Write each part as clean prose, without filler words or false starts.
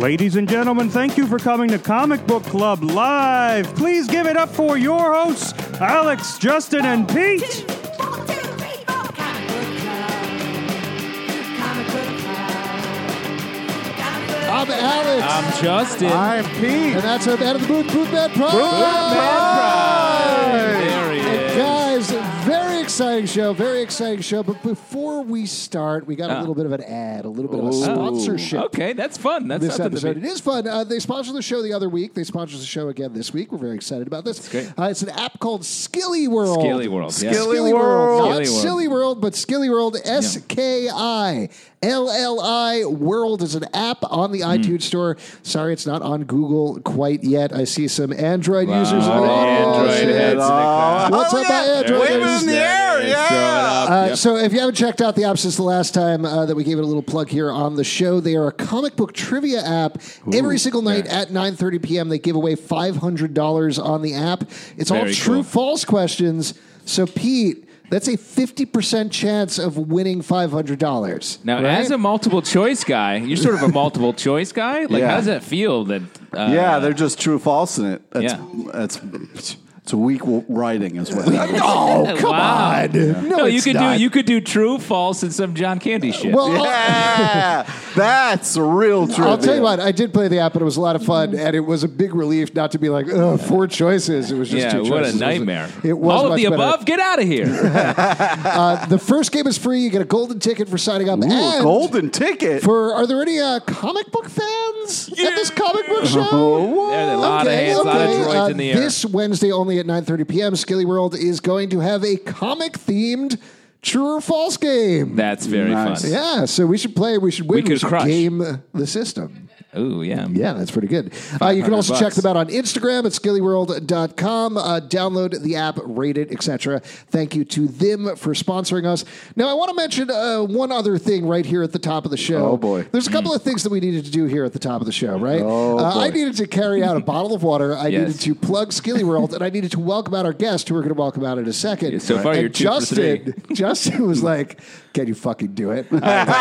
Ladies and gentlemen, thank you for coming to Comic Book Club Live. Please give it up for your hosts, Alex, Justin, and Pete. I'm Alex. I'm Justin. I'm Pete. And that's our Man of the Booth, Boothman Pride. There he is. Guys, very exciting show, very exciting show. But before we start, we got a little bit of an ad, a little bit of a sponsorship. Okay, that's fun. That's This something episode. to It is fun. They sponsored the show the other week. They sponsored the show again this week. We're very excited about this. great. It's an app called Skilly World. Skilly World. Yeah. Skilly World. Not Skilly World. Silly World, but Skilly World. SKILLI World is an app on the iTunes Store. Sorry, it's not on Google quite yet. I see some Android users in the Android audience. heads in the crowd. What's up, my Android? Wave it in the air, yeah. So if you haven't checked out the app since the last time that we gave it a little plug here on the show, they are a comic book trivia app. Every single night at 9:30 p.m. they give away $500 on the app. It's all Very true, cool. false questions. So Pete, that's a 50% chance of winning $500. Now, right? as a multiple choice guy, you're sort of a multiple choice guy. Like, Yeah. how does that feel? That They're just true false in it. It's weak writing as well. Oh, come Wow. on. No, you it's could not. do true, false, and some John Candy shit. Well, Yeah, that's a real trivia. I'll tell you what, I did play the app, and it was a lot of fun, and it was a big relief not to be like, four choices. It was just two choices. what a nightmare! It was all of much the better. above. Get out of here. The first game is free. You get a golden ticket for signing up. Ooh, and golden ticket. are there any comic book fans at this comic book show? There's a lot of hands, a lot of droids in the air. This Wednesday, only at 9:30 p.m., Skilly World is going to have a comic-themed true or false game. That's very Nice. fun. Yeah, so we should play. We should win. We could should crush. game the system. Ooh, yeah. Yeah, that's pretty good. You can also check them out on Instagram at skillyworld.com. Download the app, rate it, etc. Thank you to them for sponsoring us. Now, I want to mention one other thing right here at the top of the show. Oh, boy. There's a couple of things that we needed to do here at the top of the show, right? Oh, boy. I needed to carry out a bottle of water. I Yes. needed to plug Skilly World, and I needed to welcome out our guest, who we're going to welcome out in a second. Yeah, so far, and you're 2 for 3. Justin was like, can you fucking do it?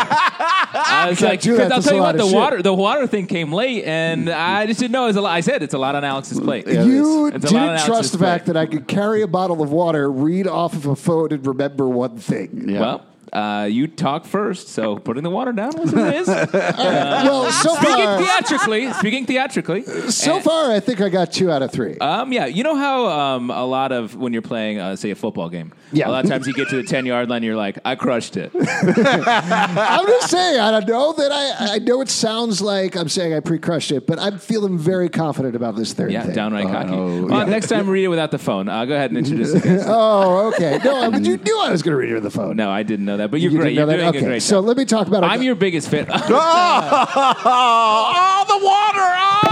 I was like, do that. because I'll That's tell a you lot what, of the water thing came late, and I just didn't know it was a lot. I said it's a lot on Alex's plate. You It's a lot on didn't Alex's trust the plate. fact that I could carry a bottle of water, read off of a phone, and remember one thing. Yeah. Well, you talk first, so putting the water down was what it is. Well, so Speaking theatrically. far, I think I got 2 out of 3. Yeah, you know how a lot of when you're playing, say, a football game, Yeah. a lot of times you get to the 10-yard line, you're like, I crushed it. I'm just saying, I don't know that I know it sounds like I'm saying I pre-crushed it, but I'm feeling very confident about this third Yeah, thing. downright cocky. Oh, Well, next time, read it without the phone. Go ahead and introduce the guest. Oh, okay. No, but you knew I was going to read it on the phone. No, I didn't know that, but you're You great. didn't know You're that? doing a Okay, great so job. let me talk about I'm your biggest fan. Oh, the water!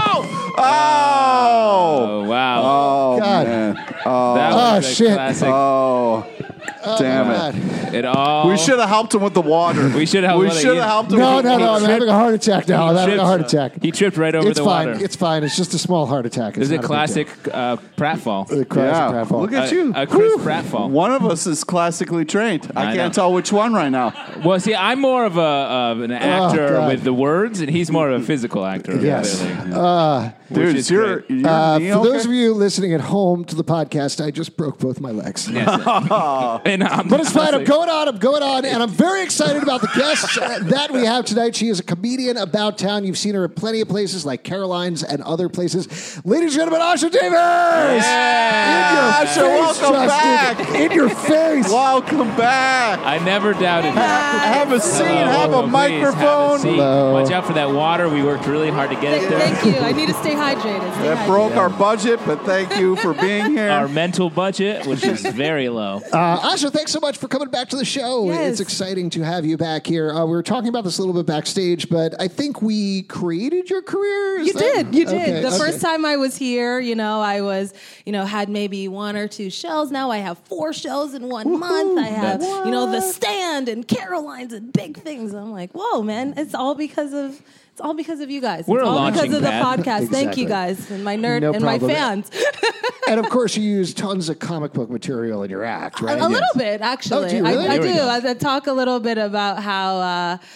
Oh, wow. Oh, God. man. That Oh, was a shit. classic. Oh, damn God. It all. We should have helped him with the water. We should have. We should have helped him. No, with no, the no. I'm having a heart attack now. I'm having a heart attack. He tripped right over It's the fine. water. It's fine. It's just a small heart attack. There's It's a not big classic pratfall. deal. The classic Yeah. pratfall. Look at you. A Chris pratfall. One of us is classically trained. I I can't know. tell which one right now. Well, see, I'm more of an actor God. with the words, and he's more of a physical actor. Yes. clearly. Dude, is you're great. For those of you listening at home to the podcast, I just broke both my legs. Yes. And, But it's fine. I'm going on, and I'm very excited about the guest that we have tonight. She is a comedian about town. You've seen her at plenty of places like Caroline's and other places. Ladies and gentlemen, Asha Davis! Yeah, Asha, welcome back. In your face! Welcome back. I never doubted you. Have a seat. Hello, Have a hello, please, microphone. have a seat. Hello. Watch out for that water. We worked really hard to get it there. Thank you. I need to stay hydrated. That broke our budget, but thank you for being here. Our mental budget, which is very low. Asha, thanks so much for coming back to the show. Yes. It's exciting to have you back here. We were talking about this a little bit backstage, but I think we created your career. Is You that- did. You did. Okay, The okay. first time I was here, I was, had maybe 1 or 2 shows. Now I have 4 shows in 1 month. I have, The Stand and Caroline's and big things. I'm like, whoa, man! It's all because of you guys. We're it's a all launching because of the pad. podcast. Thank Exactly. you guys and my nerd No and my problem. fans. And of course, you use tons of comic book material in your act, right? A little bit, actually. Oh, do you really? I Here we do. go. I talk a little bit about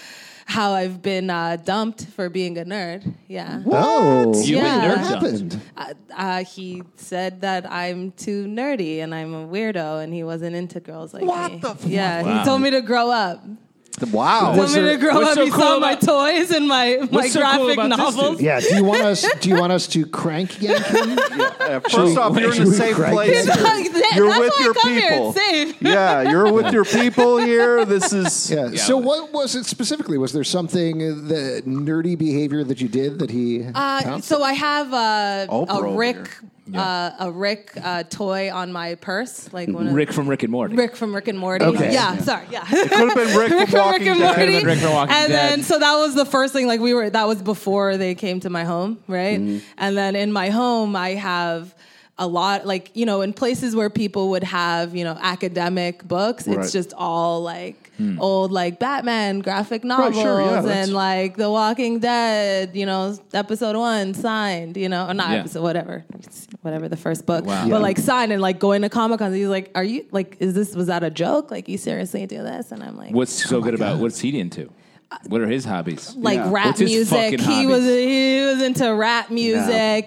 how I've been dumped for being a nerd. Yeah. Oh, You've been Yeah. nerd what dumped. happened? He said that I'm too nerdy and I'm a weirdo, and he wasn't into girls like What me. the fuck? Yeah, Wow. he told me to grow up. Wow. Told me to grow what's up. so He cool saw my about- toys and my What's so cool graphic about this novels. dude? Yeah. Do you want us to crank yank him? First off, you're in a safe place. You're That's with why your I come here. people. It's safe. Yeah, you're with your people here. This is. Yeah. So what was it specifically? Was there something the nerdy behavior that you did that he? pounced? So I have Oprah a over Rick, here. a Rick toy on my purse, like one of Rick from Rick and Morty. Rick from Rick and Morty. Okay. Yeah, sorry, yeah. It could have been Rick from Rick Walking and Dead. Morty. Could've been Rick from Walking and Dead. then so that was the first thing. Like that was before they came to my home, right? And then in my home, I have a lot, like, you know, in places where people would have, you know, academic books, Right. it's just all like old, like Batman graphic novels sure, yeah, that's- and like The Walking Dead, you know, episode 1 signed, you know, or not Yeah. episode, whatever the first book, Wow. but Yeah. like signed and like going to Comic-Con. He's like, "Are you like, was that a joke? Like, you seriously do this?" And I'm like, What's so good about what's he into? What are his hobbies? like Yeah. rap What's his music. fucking He was into rap music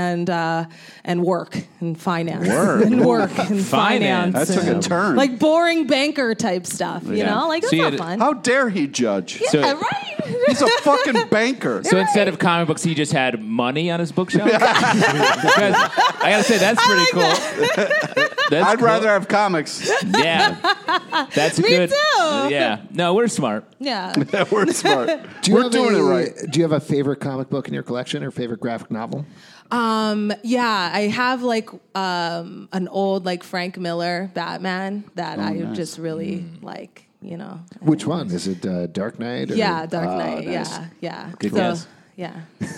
and work and finance. Work. and work and Finance. finance. That took a and, turn. like boring banker type stuff, you Yeah. know? Like, that's So you not had- fun. How dare he judge? So- yeah, right? He's a fucking banker. So instead of comic books, he just had money on his bookshelf. Because I gotta say that's pretty cool. That's I'd cool. rather have comics. Yeah, that's a Me good. too. Yeah, no, we're smart. Yeah. We're smart. Do you We're have doing it right. Do you have a favorite comic book in your collection or favorite graphic novel? Yeah, I have like an old like Frank Miller Batman that I just really like, you know. Which one is it? Dark Knight? Or? Yeah, Dark Knight. nice. Yeah. Good So, guess. yeah.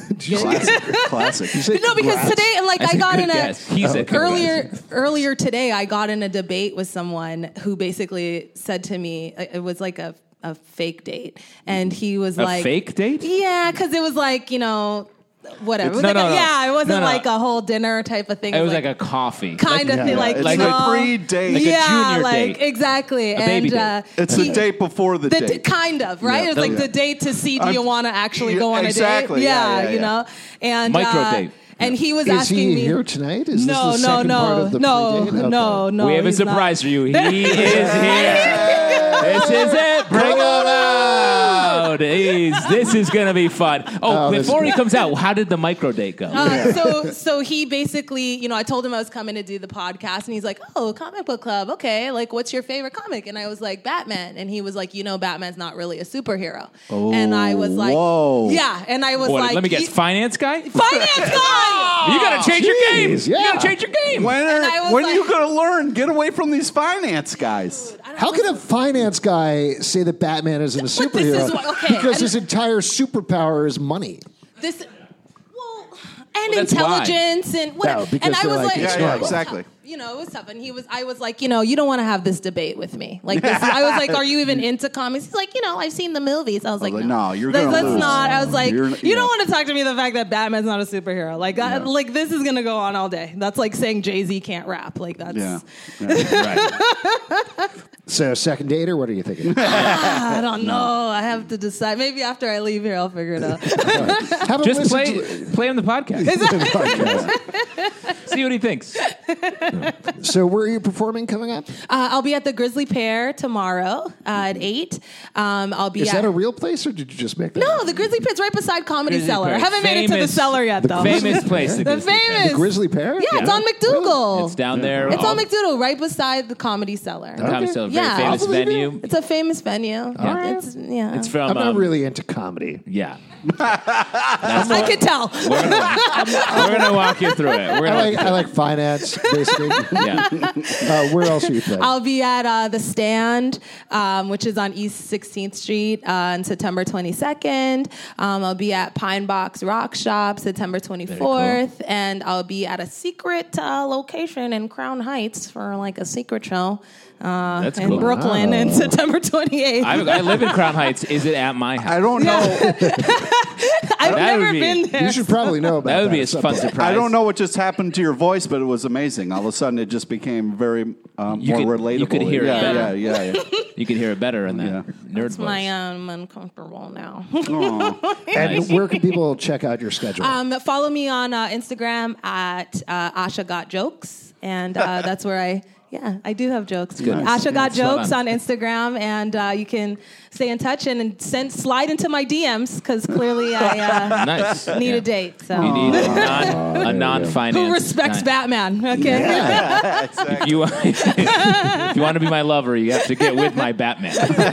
Classic. You said No, because grass. today, and like That's I got good in a guess. He said good earlier today, I got in a debate with someone who basically said to me, it was like a fake date, and he was A like, fake date? yeah, because it was like, you know, whatever. It was No, like no, no. yeah, it wasn't No, no. like a whole dinner type of thing. It was like a coffee. kind of thing, like It's you a know, pre-date. Like a yeah, junior like date. exactly, baby and date. It's the date before the date. kind of right. Yeah. It was like Yeah. the date to see, do you want to actually go on exactly. a date? Yeah, yeah, you yeah. know, and Micro date. And he was Is asking he me here tonight? Is no, this the no, second part of the predate? Okay. no. we have a he's not. surprise for you. He is here. This is it. Bring him out. This is going to be fun. Oh, this before is he comes out, how did the micro date go? So he basically, you know, I told him I was coming to do the podcast, and he's like, "Oh, comic book club, okay. Like, what's your favorite comic?" And I was like, "Batman." And he was like, "You know, Batman's not really a superhero." And I was like, whoa. "Yeah." And I was What, like, let me guess, finance guy? finance guy." You got to change your game. Jeez, yeah. You got to change your game. When And I was when are you like- going to learn? Get away from these finance guys. How can a finance guy say that Batman isn't a But this superhero? is what- okay, because and- his entire superpower is money. This, well, and Well, that's why. intelligence and whatever. No, because and I they're was like, like, it's Yeah, yeah, normal. exactly. You know, it was tough. And I was like, you know, you don't want to have this debate with me. Like, this, I was like, are you even into comics? He's like, you know, I've seen the movies. I was like, no, you're Let's gonna lose. not. I was like, You're- you yeah. don't want to talk to me the fact that Batman's not a superhero. Like, like this is gonna go on all day. That's like saying Jay-Z can't rap. Like that's. Yeah. Right. So, second date, or what are you thinking? I don't know. I have to decide. Maybe after I leave here, I'll figure it out. Have him Just listen play him the podcast. to the podcast. See what he thinks. So, where are you performing coming up? I'll be at the Grizzly Pear tomorrow at 8. I'll be Is at that a real place, or did you just make that No, up? the Grizzly Pear's right beside Comedy Grizzly Cellar. Pear. I haven't made it to the Famous- cellar yet, though. Famous place. The Grizzly Pear. famous. The Grizzly Pear? Yeah, it's on McDougal. It's down there. It's on McDougal, right beside the Comedy Cellar. Comedy Okay. Cellar, Yeah. very famous I'll believe venue. It's a famous venue. right. It's It's from. I'm not really into comedy. Yeah. I could tell. We're gonna walk you through it. We're gonna. I like finance, basically. Yeah. Where else are you playing? I'll be at The Stand, which is on East 16th Street on September 22nd. I'll be at Pine Box Rock Shop September 24th. And I'll be at a secret location in Crown Heights for like a secret show. That's cool. in Brooklyn in September 28th. I live in Crown Heights. Is it at my house? I don't know. I've never been there. You should probably know about That would be a at some fun point. surprise. I don't know what just happened to your voice, but it was amazing. All of a sudden, it just became very more relatable. You could hear it better. Yeah. You could hear it better in that nerd It's voice. my uncomfortable now. And where can people check out your schedule? Follow me on Instagram at Asha Got Jokes, and that's where I do have jokes. Good. Asha Got Well Jokes done. on Instagram, and you can stay in touch and slide into my DMs because clearly I Nice. need a date. So You need a non-finance. who respects guy. Batman? Okay. If you want to be my lover, you have to get with my Batman.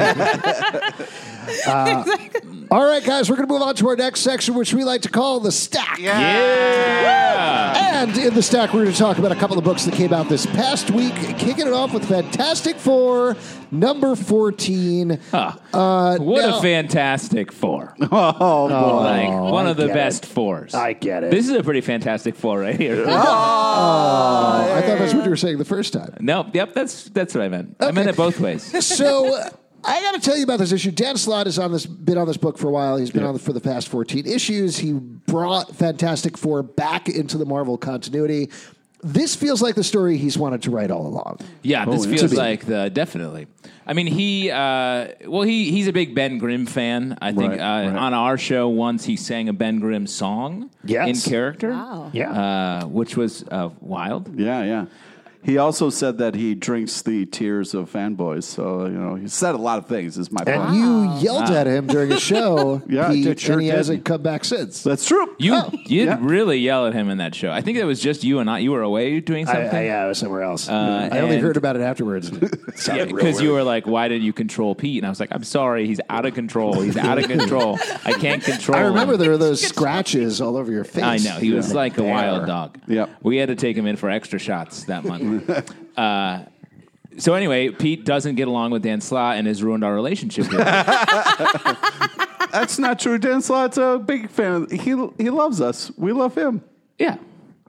All right, guys, we're going to move on to our next section, which we like to call the Stack. Yeah. And in the Stack, we're going to talk about a couple of books that came out this past week, kicking it off with Fantastic Four, number 14. What now- a Fantastic Four. Oh, boy. Like one of the get best it. fours. I get it. This is a pretty Fantastic Four right here. I thought that's what you were saying the first time. No, yep, that's what I meant. I meant it both ways. So I got to tell you about this issue. Dan Slott has been on this book for a while. He's been on it for the past 14 issues. He brought Fantastic Four back into the Marvel continuity. This feels like the story he's wanted to write all along. Yeah, this To feels me. like definitely. I mean, he's a big Ben Grimm fan. I think on our show once he sang a Ben Grimm song in character. Wow. Yeah. Which was wild. Yeah. He also said that he drinks the tears of fanboys. So, he said a lot of things, is my point. And you yelled at him during a show, Yeah, I Pete, did, sure and he did. hasn't come back since. That's true. You Yeah. really yell at him in that show. I think it was just you and I. You were away doing something. I was somewhere else. I only and- heard about it afterwards. Yeah, because you were like, "Why didn't you control Pete?" And I was like, "I'm sorry, he's out of control. He's out of control. I can't control." I remember him." there were those scratches all over your face. I know he was like a There. wild dog. Yep. We had to take him in for extra shots that month. So anyway, Pete doesn't get along with Dan Slott and has ruined our relationship. Here. That's not true. Dan Slott's a big fan. He loves us. We love him. Yeah.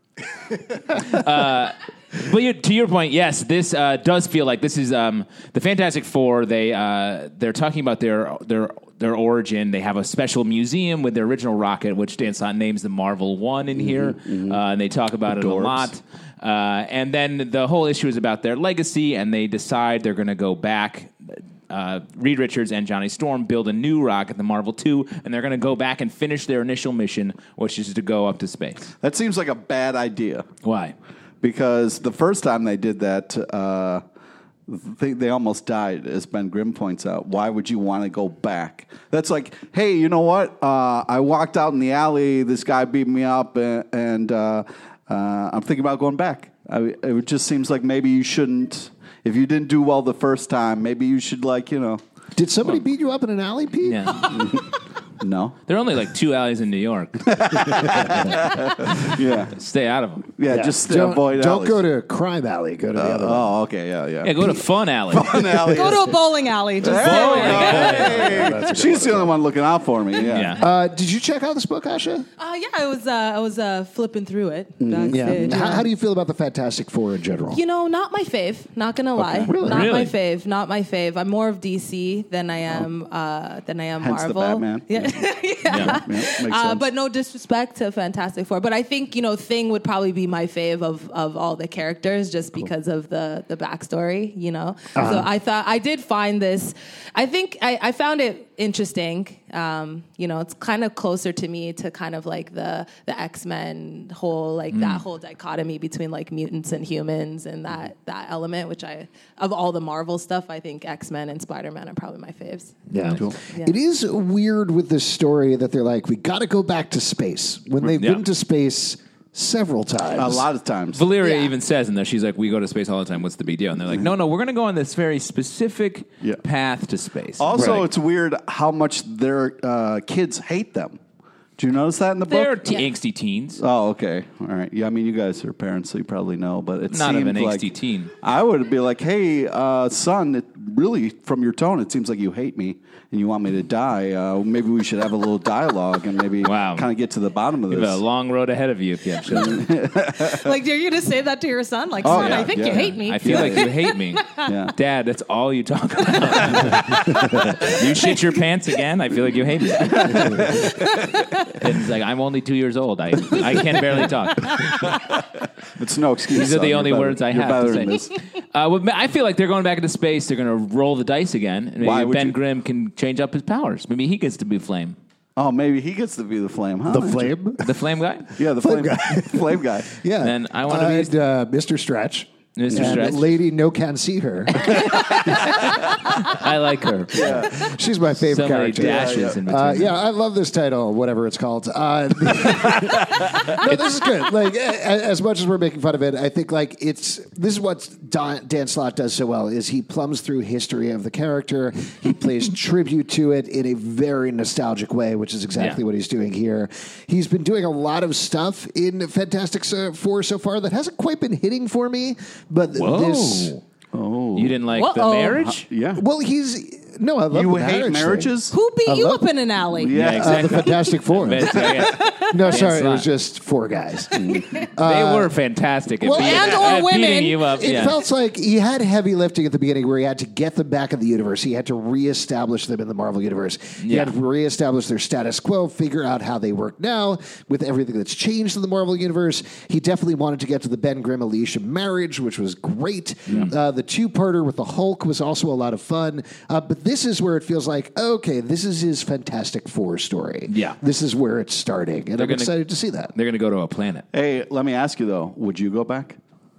But to your point, yes, this does feel like this is the Fantastic Four. They're talking about their origin. They have a special museum with their original rocket, which Dan Slott names the Marvel One in here, and they talk about it a lot. And then the whole issue is about their legacy, and they decide they're going to go back. Reed Richards and Johnny Storm build a new rocket, the Marvel 2, and they're going to go back and finish their initial mission, which is to go up to space. That seems like a bad idea. Why? Because the first time they did that, they almost died, as Ben Grimm points out. Why would you want to go back? That's like, hey, you know what? I walked out in the alley. This guy beat me up, and I'm thinking about going back. It just seems like maybe you shouldn't. If you didn't do well the first time, maybe you should, Did somebody beat you up in an alley, Pete? Yeah. No. There are only like 2 alleys in New York. Yeah. Stay out of them. Yeah, just Don't avoid alleys. go to Crime Alley. Go to the other one. Oh, okay, yeah. Yeah, go to Fun Alley. Go to a bowling alley. Just Hey, she's the only one looking out for me. Yeah. Yeah. Did you check out this book, Asha? I was flipping through it. Yeah. backstage. How do you feel about the Fantastic Four in general? Not my fave. Not gonna lie. Really? Not Really? my fave. Not my fave. I'm more of DC than I am Hence the Marvel. Batman. Yeah. Yeah, makes sense. But no disrespect to Fantastic Four. But I think Thing would probably be my fave of all the characters just because of the backstory. So I did find this. I think I found it interesting. It's kind of closer to me to kind of like the X-Men whole that whole dichotomy between like mutants and humans and that element, which of all the Marvel stuff, I think X-Men and Spider-Man are probably my faves. Yeah. Cool. Yeah. It is weird with this story that they're like, we got to go back to space when they've been to space several times. A lot of times. Valeria Yeah. even says in there, she's like, we go to space all the time. What's the big deal? And they're like, no, we're going to go on this very specific path to space. Also, Right. it's weird how much their kids hate them. Do you notice that in the They're book? angsty teens. Oh, okay. All right. Yeah, I mean, you guys are parents, so you probably know, but it Not of seemed an like angsty teen. I would be like, hey, son, really, from your tone, it seems like you hate me and you want me to die. Maybe we should have a little dialogue and maybe kind of get to the bottom of this. You have a long road ahead of you, Kim. Like, are you going to say that to your son? Like, son, I think you hate me. I feel like you hate me. Dad, that's all you talk about. You shit your pants again? I feel like you hate me. And he's like, I'm only 2 years old. I can barely talk. It's no excuse. These are the only words I have to say. This. I feel like they're going back into space. They're going to roll the dice again. And maybe Ben Grimm can change up his powers. Maybe he gets to be Flame. Oh, maybe he gets to be the Flame, huh? The Flame? The Flame guy? Yeah, the Flame guy. Flame guy. Yeah. Then I want to be Mr. Stretch. Mr. And Stretch. Lady No Can See Her. I like her. Yeah. She's my favorite So many character. dashes in between. I love this title, whatever it's called. No, this is good. Like, as much as we're making fun of it, I think like this is what Dan Slott does so well is he plumbs through history of the character. He plays tribute to it in a very nostalgic way, which is exactly what he's doing here. He's been doing a lot of stuff in Fantastic Four so far that hasn't quite been hitting for me. But this... Oh. You didn't like the marriage? Yeah. Well, I love you the hate marriages? Who beat you up in an alley? Yeah, The Fantastic Four. No, sorry, it was just four guys. They were fantastic at and/or women. beating you up. It felt like he had heavy lifting at the beginning where he had to get them back in the universe. He had to reestablish them in the Marvel universe. He had to reestablish their status quo, figure out how they work now with everything that's changed in the Marvel universe. He definitely wanted to get to the Ben Grimm Alicia marriage, which was great. The two-parter with the Hulk was also a lot of fun. But this is where it feels like, okay, this is his Fantastic Four story. Yeah. This is where it's starting. And I'm excited to see that. They're going to go to a planet. Hey, let me ask you, though. Would you go back?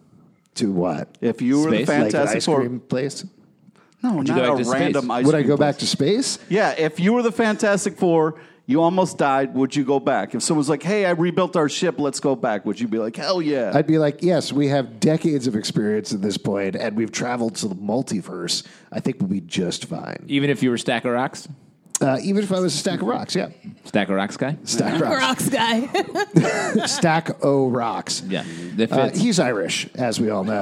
To what? If you were the Space? Like an Fantastic ice Four... cream place? No, Would you not go a back to random space? ice Would I cream go place. back to space? Yeah, if you were the Fantastic Four, you almost died, would you go back? If someone's like, hey, I rebuilt our ship, let's go back, would you be like, hell yeah? I'd be like, yes, we have decades of experience at this point, and we've traveled to the multiverse. I think we'll be just fine. Even if you were Stack of Rocks? Even if I was a stack of rocks, yeah. Stack of Rocks guy? Stack of rocks. Rocks guy. Stack o' rocks. Yeah. That fits. He's Irish, as we all know.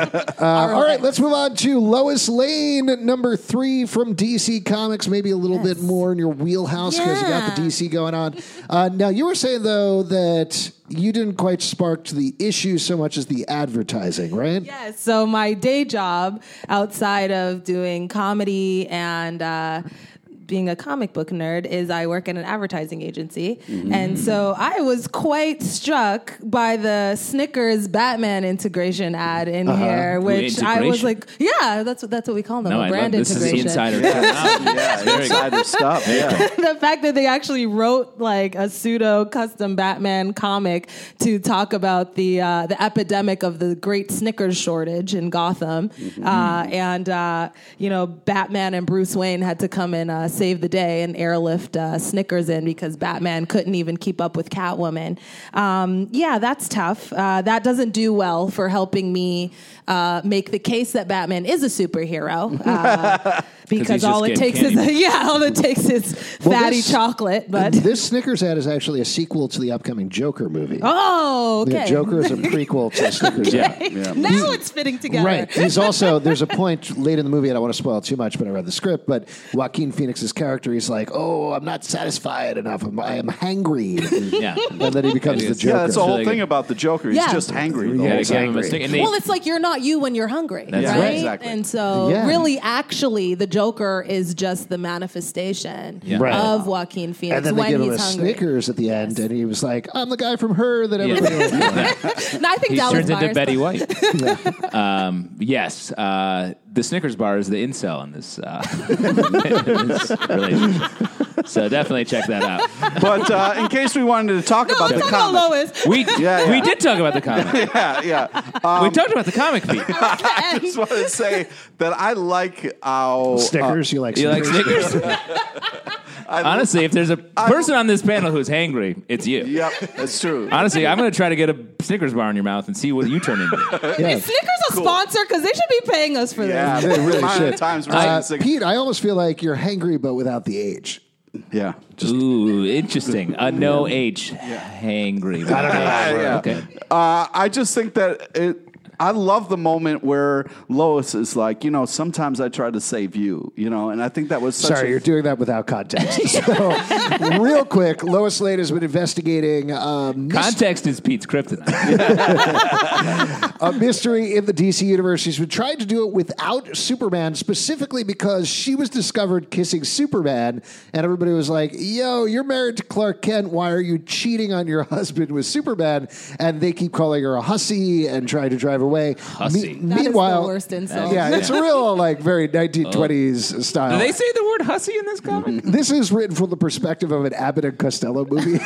All right, let's move on to Lois Lane, number 3 from DC Comics. Maybe a little bit more in your wheelhouse because you got the DC going on. Now, you were saying, though, that you didn't quite spark the issue so much as the advertising, right? Yes. So my day job outside of doing comedy and being a comic book nerd is I work at an advertising agency. And so I was quite struck by the Snickers Batman integration ad in here, which I was like, yeah, that's what we call them, a brand this integration. is the insider. Yeah, insider stuff, yeah. The fact that they actually wrote like a pseudo custom Batman comic to talk about the epidemic of the great Snickers shortage in Gotham, and Batman and Bruce Wayne had to come and save the day and airlift Snickers in because Batman couldn't even keep up with Catwoman. That's tough. That doesn't do well for helping me make the case that Batman is a superhero. Because all it takes is fatty chocolate. But this Snickers ad is actually a sequel to the upcoming Joker movie. Oh, okay. The Joker is a prequel to the Snickers ad. Yeah. Now it's fitting together. Right. He's also, there's a point late in the movie, I don't want to spoil too much, but I read the script, but Joaquin Phoenix's character, he's like, oh, I'm not satisfied enough. I am hangry. Yeah. And then he becomes the Joker. Yeah, that's the whole thing about the Joker. He's just hangry. the whole Give him a time. stick. Well, it's like you're not you when you're hungry, That's right? right. Exactly. And so, really, actually, the Joker is just the manifestation Right. of Joaquin Phoenix And then they when give him he's a hungry. Snickers at the end, and he was like, I'm the guy from Her that everybody knows. No, I think He Dallas turns into Myers. Betty White. Yes. The Snickers bar is the incel in this, in this relationship. So definitely check that out. But in case we wanted to talk about the Talk about comic. Lois. We Yeah. did talk about the comic. We talked about the comic feed. I just want to say that I like how... Snickers, you like You like Snickers? Snickers? Honestly, if there's a person on this panel who's hangry, it's you. Yep, that's true. Honestly, I'm going to try to get a Snickers bar in your mouth and see what you turn into. Yeah. Is Snickers a sponsor? Because they should be paying us for Yeah, this. They really amount of should. times we're saying Snickers. Pete, I almost feel like you're hangry, but without the age. Yeah. Ooh, interesting. A no H hangry. I don't know. Yeah. Okay. I just think that I love the moment where Lois is like, sometimes I try to save you, and I think that was such Sorry, you're doing that without context. So, real quick, Lois Lane has been investigating Context is Pete's kryptonite. a mystery in the DC universe. She's been trying to do it without Superman, specifically because she was discovered kissing Superman, and everybody was like, yo, you're married to Clark Kent. Why are you cheating on your husband with Superman? And they keep calling her a hussy and trying to drive her away. Hussy. That is Meanwhile, the worst insult. yeah, it's a real, very 1920s style. Do they say the word hussy in this comic? This is written from the perspective of an Abbott and Costello movie.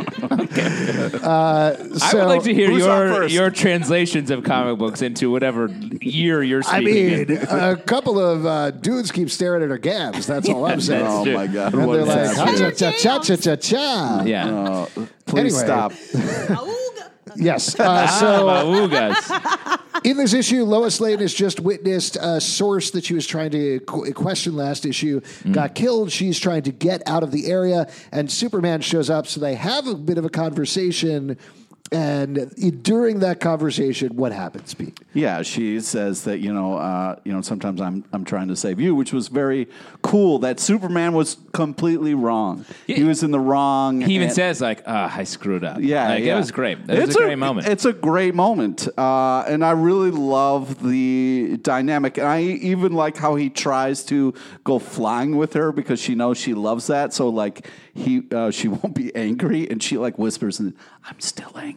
I would like to hear who's on first? your translations of comic books into whatever year you're speaking in. A couple of dudes keep staring at her gabs. That's all I'm saying. Oh, true. my God. And What they're is like, happening? cha-cha-cha-cha-cha-cha. Yeah. Please Anyway. stop. Yes. So Oogas. in this issue, Lois Lane has just witnessed a source that she was trying to question last issue got killed. She's trying to get out of the area, and Superman shows up. So they have a bit of a conversation. And during that conversation, what happens, Pete? Yeah, she says that sometimes I'm trying to save you, which was very cool. That Superman was completely wrong. Yeah. He was in the wrong. He even and- says I screwed up. Yeah, It was great. That It's was a great moment. It's a great moment, and I really love the dynamic. And I even like how he tries to go flying with her because she knows she loves that. So she won't be angry, and she whispers, "I'm still angry."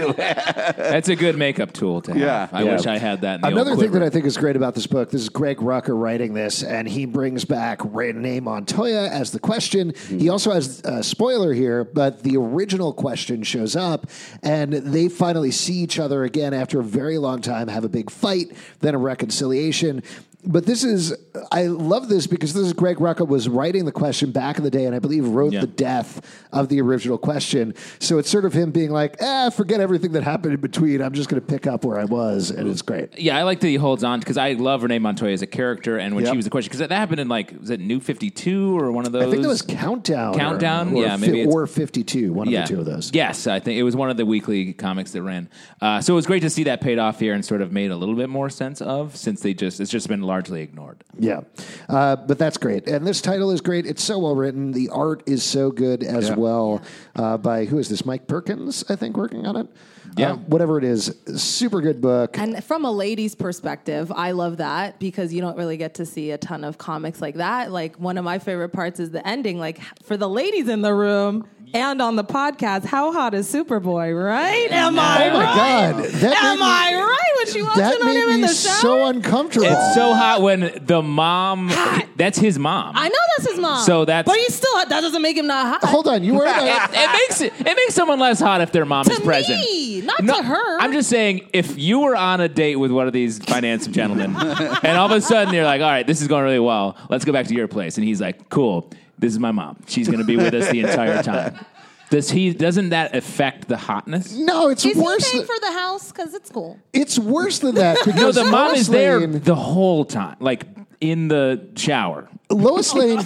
That's a good makeup tool to have. Yeah. I wish I had that. In the Another old thing quiver. that I think is great about this book, this is Greg Rucka writing this, and he brings back Renee Montoya as the question. He also has a spoiler here, but the original question shows up, and they finally see each other again after a very long time, have a big fight, then a reconciliation. But I love this because this is Greg Rucka was writing the question back in the day, and I believe wrote the death of the original question. So it's sort of him being like, forget everything that happened in between. I'm just going to pick up where I was, and it's great. Yeah, I like that he holds on because I love Renee Montoya as a character, and when Yep. she was the question, because that happened in was it New 52 or one of those? I think that was Countdown. Countdown? Or Yeah, maybe it's- or 52, one of the two of those. Yes, I think it was one of the weekly comics that ran. So it was great to see that paid off here and sort of made a little bit more sense of since it's just been largely ignored. Yeah. But that's great. And this title is great. It's so well written. The art is so good as well. By, who is this? Mike Perkins, I think, working on it. Yeah. Whatever it is. Super good book. And from a lady's perspective, I love that because you don't really get to see a ton of comics like that. One of my favorite parts is the ending. For the ladies in the room and on the podcast, how hot is Superboy, right? Am I Oh, my right? God. That Am made me- I right when she walks That in on made him in me the shower? so uncomfortable. It's so hot when the mom, that's his mom. I know that's his mom. So that's- But he's still, that doesn't make him not hot. Hold on. You were It makes someone less hot if their mom To is present. me, not to her. I'm just saying, if you were on a date with one of these finance gentlemen, and all of a sudden you're like, all right, this is going really well. Let's go back to your place. And he's like, cool, this is my mom. She's going to be with us the entire time. Doesn't that affect the hotness? No, it's Is he worse. paying for the house? Because it's cool. It's worse than that. No, Because the mom Lois is there Lane- the whole time, in the shower. Lois Lane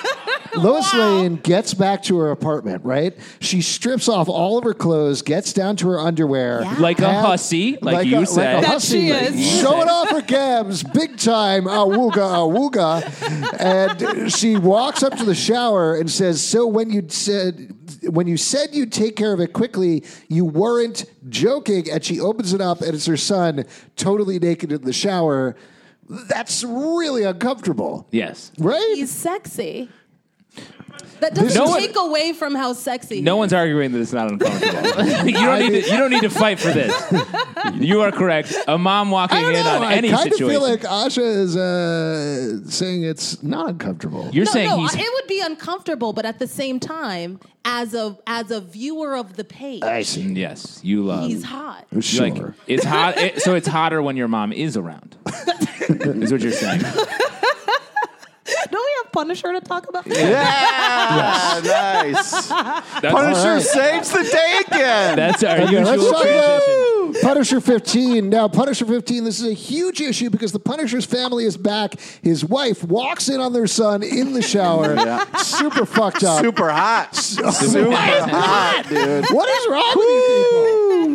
gets back to her apartment, right? She strips off all of her clothes, gets down to her underwear. Yeah. Like a hussy, like you said. Like a That hussy, she is. showing off her gabs, big time, awooga. And she walks up to the shower and says, so when you said you'd take care of it quickly, you weren't joking. And she opens it up, and it's her son totally naked in the shower. That's really uncomfortable. Yes. Right? He's sexy. That doesn't No one- take away from how sexy. No he one's arguing that it's not uncomfortable. you don't need to fight for this. You are correct. A mom walking I don't in know. on any I kind situation. of feel like Asha is saying it's not uncomfortable. You're No, saying no, he's it would be uncomfortable, but at the same time, as a viewer of the page, I see. yes, you love. he's hot. Sure. Like, it's hot. So it's hotter when your mom is around. Is what you're saying. Don't we have Punisher to talk about? Yeah, nice. Punisher all right. saves the day again. That's our Okay, let's usual talk transition. about Punisher 15. Now, Punisher 15, this is a huge issue because the Punisher's family is back. His wife walks in on their son in the shower. Super fucked up. Super hot. Super hot, dude. What is wrong with you people?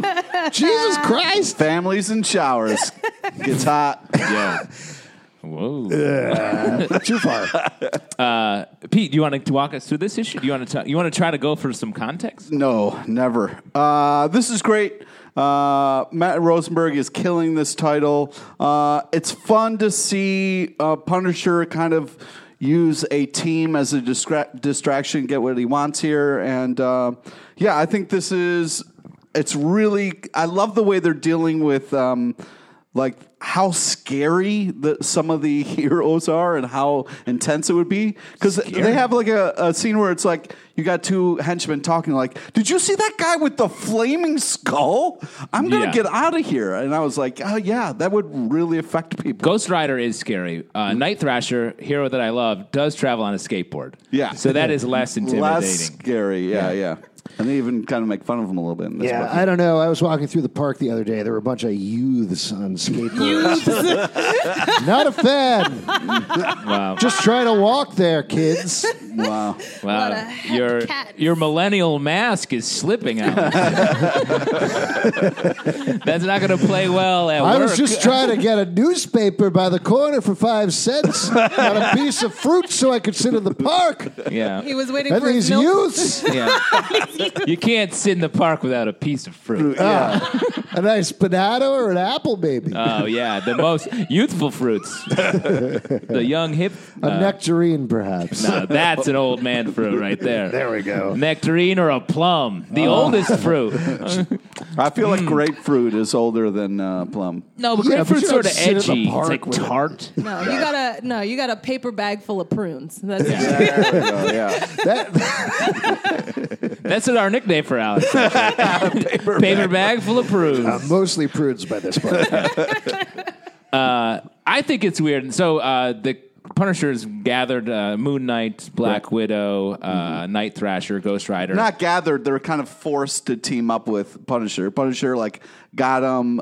Jesus Christ. Families and showers. Gets hot. Yeah. Whoa. Too far. Pete, do you want to walk us through this issue? Do you want to try to go for some context? No, never. This is great. Matt Rosenberg is killing this title. It's fun to see Punisher kind of use a team as a distraction, get what he wants here. And I think this is, it's really, I love the way they're dealing with like how scary some of the heroes are and how intense it would be. Because they have like a scene where it's like you got two henchmen talking like, did you see that guy with the flaming skull? I'm going to get out of here. And I was like, oh, yeah, that would really affect people. Ghost Rider is scary. Night Thrasher, hero that I love, does travel on a skateboard. Yeah. So that is less intimidating. Less scary, yeah. And they even kind of make fun of him a little bit in this book. I don't know. I was walking through the park the other day. There were a bunch of youths on skateboards. Not a fan. Wow. Just trying to walk there, kids. Wow. What a heck Your millennial mask is slipping out. That's not going to play well at work. I was just trying to get a newspaper by the corner for 5 cents and a piece of fruit so I could sit in the park. Yeah. He was waiting And for his these milk. youths. Yeah. You can't sit in the park without a piece of fruit. A nice banana or an apple, maybe. Oh, yeah. The most youthful fruits. The young, hip. A nectarine, perhaps. No, that's an old man fruit right there. There we go. Nectarine or a plum. The oldest fruit. I feel like grapefruit is older than plum. No, but Yeah, but grapefruit's you sort don't of sit in the edgy. It's park like with it. tart. You got a paper bag full of prunes. That's it. There we go, yeah. That's our nickname for Alex. Paper bag full of prunes. Mostly prudes by this point. I think it's weird. So the Punishers gathered Moon Knight, Black Widow, Night Thrasher, Ghost Rider. Not gathered. They're kind of forced to team up with Punisher. Punisher like got them,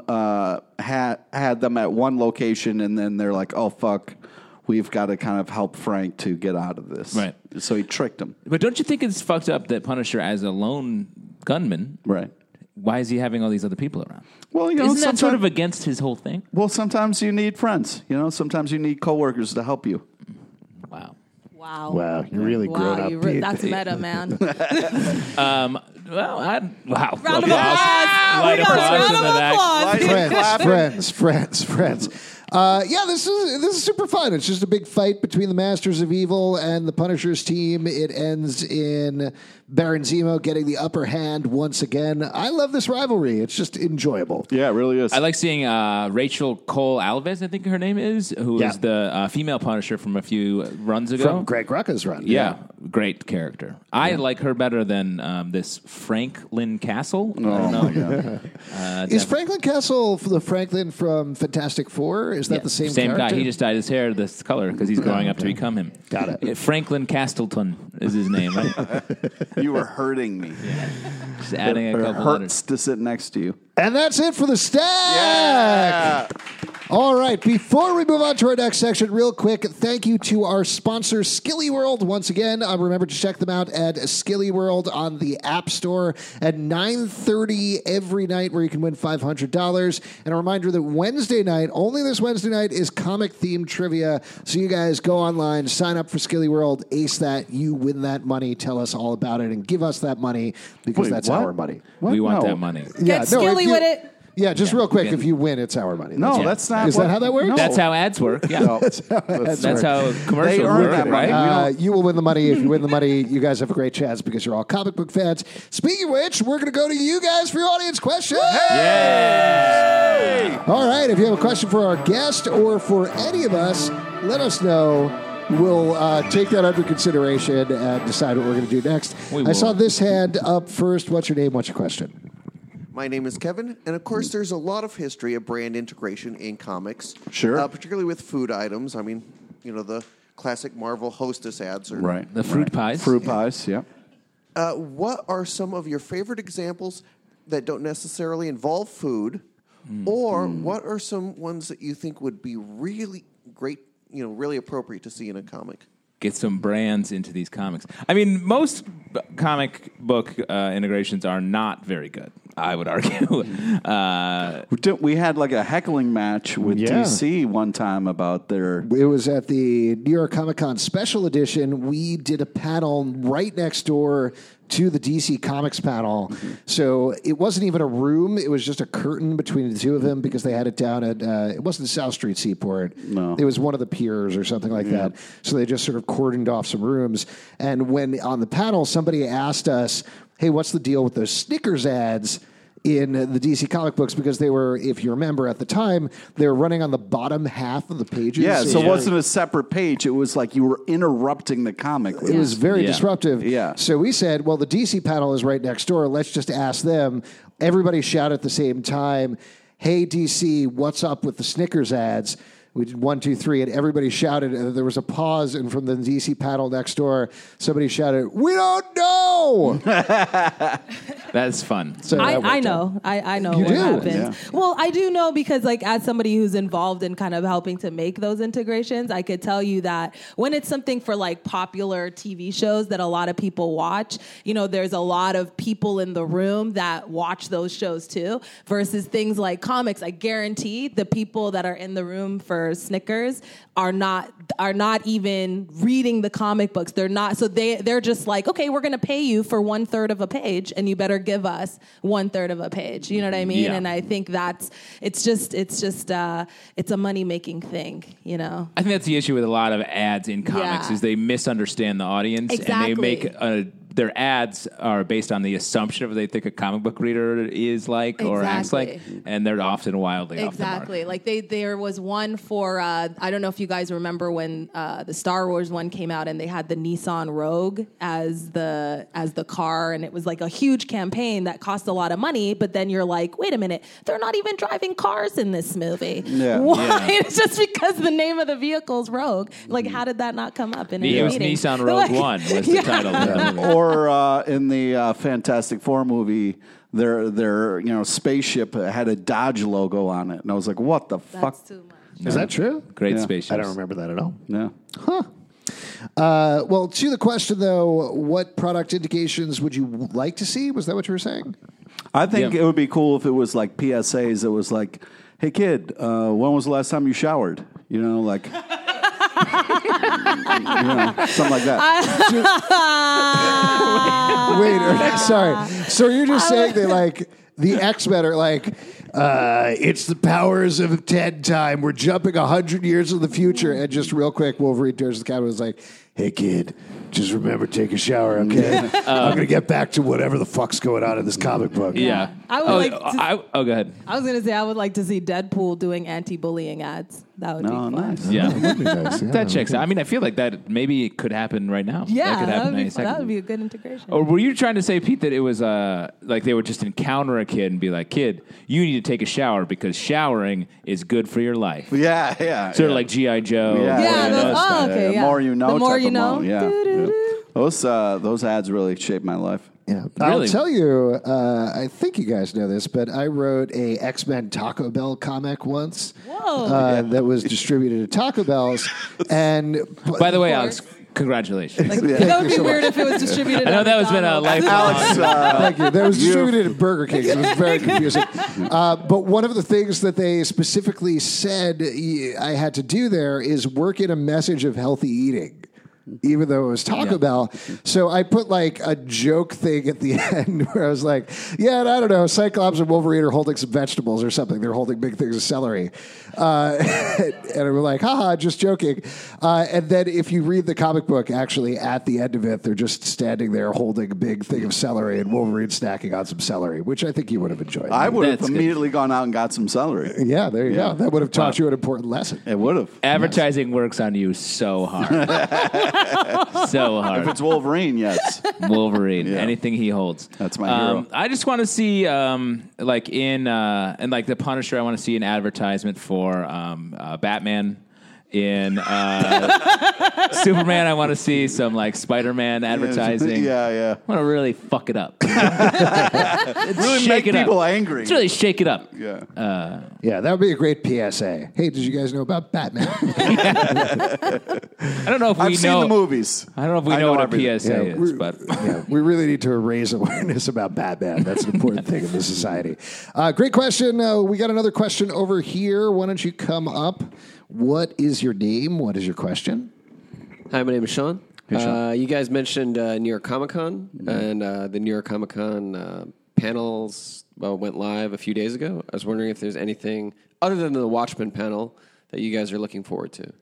had them at one location, and then they're like, "Oh fuck, we've got to kind of help Frank to get out of this." Right. So he tricked him. But don't you think it's fucked up that Punisher, as a lone gunman, Right. why is he having all these other people around? Well, you know, Isn't that sort sometimes- of against his whole thing? Well, sometimes you need friends. You know, sometimes you need coworkers to help you. Wow. Wow. Wow, you're really grown up, Pete. That's meta, man. Wow. Round of applause. Light We got a applause round in the of back. applause. Friends. This is super fun. It's just a big fight between the Masters of Evil and the Punisher's team. It ends in Baron Zemo getting the upper hand once again. I love this rivalry. It's just enjoyable. Yeah, it really is. I like seeing Rachel Cole Alves, I think her name is, who Yeah. is the female Punisher from a few runs ago. From Greg Rucka's run. Yeah, great character. I like her better than this Franklin Castle. I don't know. Is Franklin Castle the Franklin from Fantastic Four? Is that the same guy. character? He just dyed his hair this color because he's growing up to become him. Got it. Franklin Castleton is his name, right? You were hurting me. Just adding a It couple hurts letters. to sit next to you. And that's it for the stack. All right. Before we move on to our next section, real quick, thank you to our sponsor, Skilly World. Once again, remember to check them out at Skilly World on the App Store at 9:30 every night, where you can win $500. And a reminder that Wednesday night, only this Wednesday night, is comic-themed trivia. So you guys go online, sign up for Skilly World, ace that, you win that money, tell us all about it, and give us that money because that's what? our money. We want No. that money. Get skilly with it. Yeah, just real quick, if you win, it's our money. No, that's not. Is that how that works? No. That's how ads work. Yeah. No. That's how They commercials earn work, that money. right? You will win the money. If you win the money, you guys have a great chance because you're all comic book fans. Speaking of which, we're going to go to you guys for your audience questions. All right. If you have a question for our guest or for any of us, let us know. We'll take that under consideration and decide what we're going to do next. We I will. saw this hand up first. What's your name? What's your question? My name is Kevin, and of course, there's a lot of history of brand integration in comics. Sure. Particularly with food items. I mean, you know, the classic Marvel Hostess ads. Are, Right. The fruit pies. Fruit pies, yeah. What are some of your favorite examples that don't necessarily involve food? Or what are some ones that you think would be really great, you know, really appropriate to see in a comic? get some brands into these comics. I mean, most comic book integrations are not very good, I would argue. We had like a heckling match with DC one time about their... It was at the New York Comic Con special edition. We did a panel right next door to the DC Comics panel. So it wasn't even a room. It was just a curtain between the two of them because they had it down at, it wasn't South Street Seaport. No. It was one of the piers or something like that. So they just sort of cordoned off some rooms. And when on the panel, somebody asked us, hey, what's the deal with those Snickers ads in the DC comic books? Because they were, if you remember at the time, they were running on the bottom half of the pages. Yeah, so it wasn't a separate page. It was like you were interrupting the comic. It was very disruptive. Yeah. So we said, well, the DC panel is right next door. Let's just ask them. Everybody shout at the same time, hey, DC, what's up with the Snickers ads? We did 1, 2, 3, and everybody shouted, and there was a pause, and from the DC panel next door, somebody shouted, we don't know! That's fun. So I know. I know You what do? happens. Yeah. Well, I do know because, like, as somebody who's involved in kind of helping to make those integrations, I could tell you that when it's something for, like, popular TV shows that a lot of people watch, you know, there's a lot of people in the room that watch those shows, too, versus things like comics. I guarantee the people that are in the room for Snickers are not even reading the comic books. They're not. So they're just like, okay, we're going to pay you for 1/3 of a page, and you better give us 1/3 of a page. You know what I mean? Yeah. And I think it's a money making thing. You know. I think that's the issue with a lot of ads in comics Yeah. is they misunderstand the audience Exactly. and they make their ads are based on the assumption of what they think a comic book reader is like or acts like, Exactly. and they're often wildly Exactly. off Like there was one for I don't know if you guys remember when the Star Wars one came out and they had the Nissan Rogue as the car, and it was like a huge campaign that cost a lot of money, but then you're like, wait a minute, they're not even driving cars in this movie. Yeah. Why? Yeah. It's just because the name of the vehicle's Rogue. Like, how did that not come up in any It was meeting? Nissan Rogue Like- 1 was the title of the movie. Or in the Fantastic Four movie, their spaceship had a Dodge logo on it, and I was like, "What the fuck?" That's too much. Is that true? Great Yeah. spaceships. I don't remember that at all. Yeah. Well, to the question, though, what product indications would you like to see? Was that what you were saying? I think Yeah. it would be cool if it was like PSAs. It was like, "Hey kid, when was the last time you showered?" You know, like. Something like that. Wait, sorry. So you're just saying that, like, the X-Men are like, it's the powers of 10 time. We're jumping 100 years in the future. And just real quick, Wolverine turns to the camera and is like, hey, kid, just remember, take a shower, okay? I'm going to get back to whatever the fuck's going on in this comic book. Yeah. I would Go ahead. I was going to say I would like to see Deadpool doing anti-bullying ads. That would be fun. Nice. Yeah. That'd be nice, yeah. That checks out. I mean, I feel like that maybe it could happen right now. Yeah, that could happen any that second. would be a good integration. Or were you trying to say, Pete, that it was like they would just encounter a kid and be like, kid, you need to take a shower because showering is good for your life. Yeah. Sort of like G.I. Joe. Yeah. Yeah, those those, stuff. okay, The yeah. more you know. The more type you of know. moment. Yeah. Doo-doo-doo. Those ads really shaped my life. Yeah. Really? I'll tell you, I think you guys know this, but I wrote a X-Men Taco Bell comic once. Whoa. That was distributed at Taco Bell's. And By the way, Of Alex, course. congratulations. That would be weird if it was distributed. I know at that was been a McDonald's. lifelong. Thank you. That was distributed at Burger King. It was very confusing. But one of the things that they specifically said I had to do there is work in a message of healthy eating. Even though it was Taco Bell. So I put like a joke thing at the end where I was like, yeah, and I don't know, Cyclops and Wolverine are holding some vegetables or something. They're holding big things of celery. And we're like, haha, just joking. And then if you read the comic book, actually at the end of it, they're just standing there holding a big thing of celery and Wolverine snacking on some celery, which I think you would have enjoyed. I would have That's good. immediately gone out and got some celery. Yeah, there you go. That would have taught you an important lesson. It would have. Advertising works on you so hard. So hard. If it's Wolverine, yes. Wolverine, Yeah. anything he holds. That's my hero. I just want to see, like in like the Punisher, I want to see an advertisement for Batman In Superman, I want to see some like Spider-Man advertising. Yeah. I want to really fuck it up. Really make people angry. Let's really shake it up. Yeah. Yeah, that would be a great PSA. Hey, did you guys know about Batman? I don't know if we I've know. seen the movies. I don't know if we know what everything. a PSA is, but We really need to raise awareness about Batman. That's an important thing in this society. Great question. We got another question over here. Why don't you come up? What is your name? What is your question? Hi, my name is Sean. Hey, Sean. You guys mentioned New York Comic Con, and the New York Comic Con panels went live a few days ago. I was wondering if there's anything other than the Watchmen panel that you guys are looking forward to.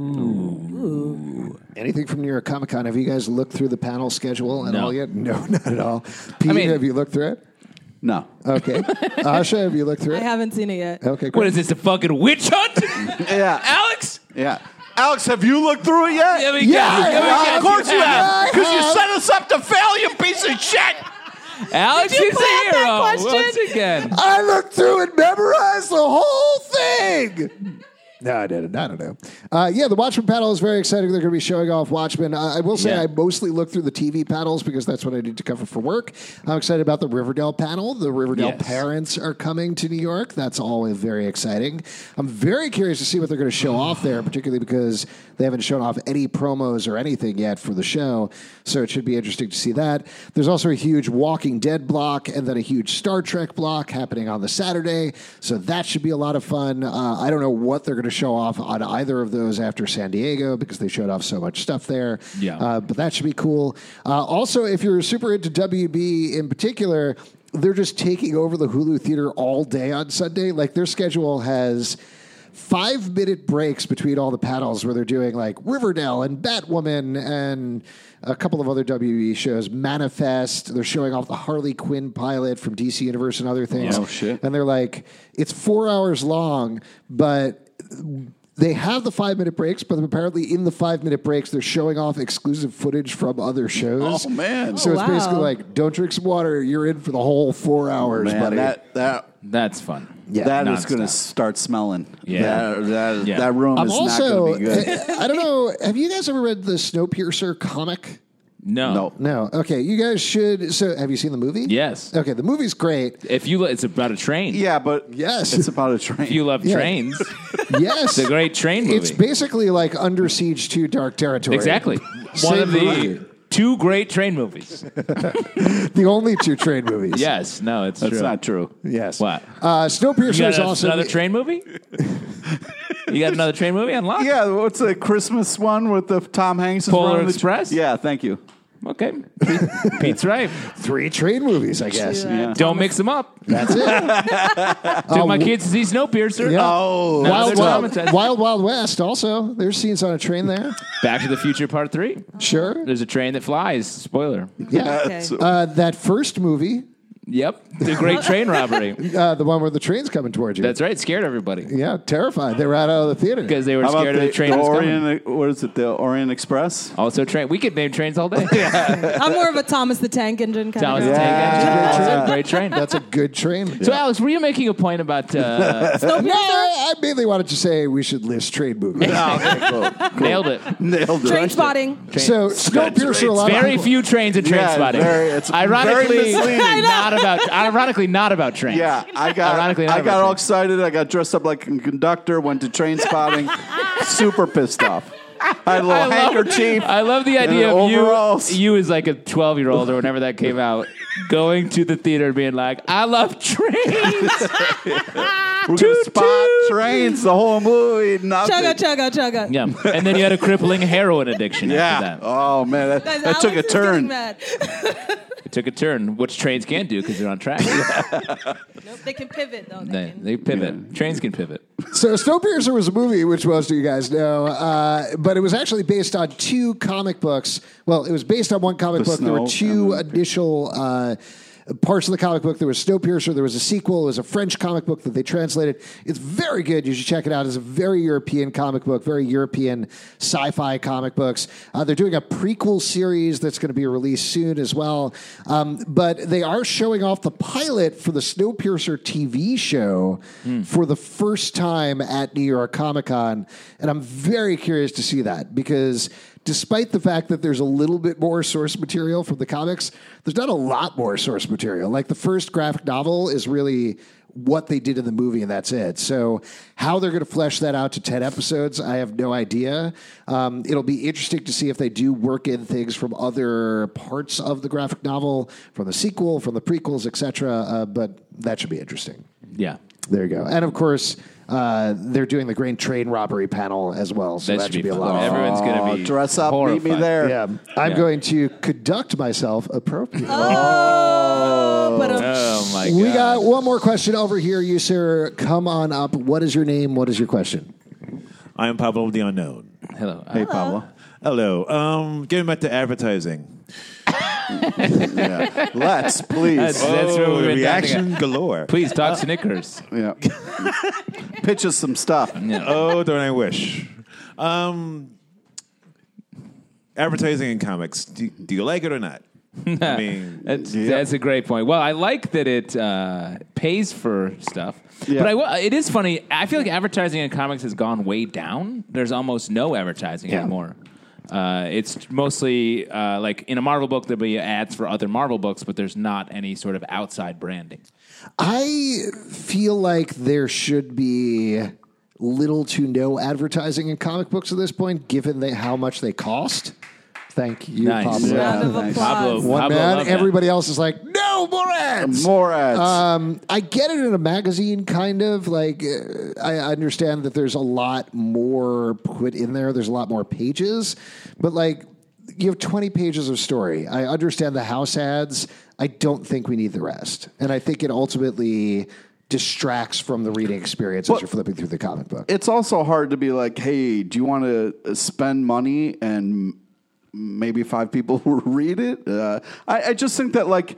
Ooh. Anything from New York Comic Con? Have you guys looked through the panel schedule at all yet? No, not at all. Pete, have you looked through it? No. Okay. Asha, have you looked through it? I haven't seen it yet. Okay, great. what is this, a fucking witch hunt? Yeah. Alex? Yeah. Alex, have you looked through it yet? Of course you have. Because you set us up to fail, you piece of shit. Alex Did you is plan a that hero question? once again. I looked through and memorized the whole thing. No, I didn't. I don't know. The Watchmen panel is very exciting. They're going to be showing off Watchmen. I will say I mostly look through the TV panels because that's what I need to cover for work. I'm excited about the Riverdale panel. The Riverdale parents are coming to New York. That's always very exciting. I'm very curious to see what they're going to show off there, particularly because they haven't shown off any promos or anything yet for the show. So it should be interesting to see that. There's also a huge Walking Dead block and then a huge Star Trek block happening on the Saturday. So that should be a lot of fun. I don't know what they're going to show off on either of those after San Diego because they showed off so much stuff there. Yeah. But that should be cool. Also, if you're super into WB in particular, they're just taking over the Hulu Theater all day on Sunday. Like their schedule has 5-minute breaks between all the panels where they're doing like Riverdale and Batwoman and a couple of other WB shows, Manifest. They're showing off the Harley Quinn pilot from DC Universe and other things. Oh, shit. And they're like, it's 4 hours long, but they have the 5-minute breaks, but apparently in the 5-minute breaks, they're showing off exclusive footage from other shows. Oh, man. So it's wow. basically like, don't drink some water. You're in for the whole 4 hours, Man, buddy. That's fun. Yeah. That is Nonstop. going to start smelling. Yeah. That room I'm is also, not going to be good. I don't know, have you guys ever read the Snowpiercer comic? No. No. Okay, you guys should. So, have you seen the movie? Yes. Okay, the movie's great. If you, it's about a train. Yeah, but Yes. it's about a train. If you love Yeah. trains, Yes. it's a great train movie. It's basically like Under Siege 2 Dark Territory. Exactly. One Same of the movie. 2 great train movies. The only 2 train movies. Yes. No, it's That's true. not true. Yes. What? Snowpiercer You is got also another train movie? You got another train movie on lock? Yeah, what's the Christmas one with the Tom Hanks? is Polar running the- Express? Yeah, thank you. Okay. Pete's right. 3 train movies, I guess. Yeah. Don't mix them up. That's it. Took my kids to see Snowpiercer. Yeah. Oh, Now they're Wild traumatized. Wild West also. There's scenes on a train there. Back to the Future Part 3. Sure. There's a train that flies. Spoiler. Yeah. Okay. That first movie, Yep. The great train robbery. the one where the train's coming towards you. That's right. Scared everybody. Yeah, terrified. They were out of the theater. Because they were How about scared of the train was coming. Orient? What is it? The Orient Express? Also, train. We could name trains all day. I'm more of a Thomas the Tank Engine kind Thomas of the girl. Tank Engine. Yeah. Also a great train. That's a good train. So, Alex, were you making a point about No, I mainly wanted to say we should list train movies. nailed it? Nailed it. Train spotting. So Snowpiercer, a lot of Very people, few trains in train Yeah, spotting. it's very Ironically, misleading. not about trains. Yeah, I Ironically, not got about all trains. excited. I got dressed up like a conductor. Went to train spotting. Super pissed off. I had a little handkerchief. I love the idea and of overalls. you as like a 12-year-old or whenever that came out, going to the theater and being like, I love trains. We're gonna spot trains the whole movie. Nothing. Chugga, chugga, chugga. Yeah. And then you had a crippling heroin addiction Yeah. after that. Oh man, Guys, that took a Alex is getting turn. mad. It took a turn, which trains can't do because they're on track. Nope, they can pivot though. They pivot. Trains can pivot. So Snowpiercer was a movie, which most of you guys know, but it was actually based on 2 comic books. Well, it was based on one comic The book. There were Snow- 2 initial parts of the comic book. There was Snowpiercer. There was a sequel. It was a French comic book that they translated. It's very good. You should check it out. It's a very European comic book, very European sci-fi comic books. They're doing a prequel series that's going to be released soon as well. But they are showing off the pilot for the Snowpiercer TV show for the first time at New York Comic Con. And I'm very curious to see that because despite the fact that there's a little bit more source material from the comics, there's not a lot more source material. Like the first graphic novel is really what they did in the movie, and that's it. So how they're going to flesh that out to 10 episodes, I have no idea. It'll be interesting to see if they do work in things from other parts of the graphic novel, from the sequel, from the prequels, etc. But that should be interesting. Yeah. There you go. And of course, they're doing the Great Train Robbery panel as well, so that should be a lot of fun. Everyone's going to be dress up, horrified. meet me there. Yeah, I'm going to conduct myself appropriately. Oh my God. We got one more question over here. You, sir, come on up. What is your name? What is your question? I am Pablo the Unknown. Hello. Hey, Pablo. Hello. Getting back to advertising. Yeah. Let's, please. That's what we've been reaction galore. Please talk Snickers. Yeah. Pitch us some stuff. Yeah. Oh, don't I wish. Advertising in comics. Do you like it or not? I mean, That's a great point. Well, I like that it pays for stuff. Yeah. But it is funny. I feel like advertising in comics has gone way down. There's almost no advertising anymore. It's mostly like in a Marvel book, there'll be ads for other Marvel books, but there's not any sort of outside branding. I feel like there should be little to no advertising in comic books at this point, given how much they cost. Thank you, Nice. Pablo. Round of Nice. applause. One Pablo man, loved that. everybody else is like, no, more ads. More ads. I get it in a magazine, kind of. Like, I understand that there's a lot more put in there. There's a lot more pages. But, like, you have 20 pages of story. I understand the house ads. I don't think we need the rest. And I think it ultimately distracts from the reading experience as you're flipping through the comic book. It's also hard to be like, hey, do you want to spend money and maybe 5 people will read it? I just think that, like,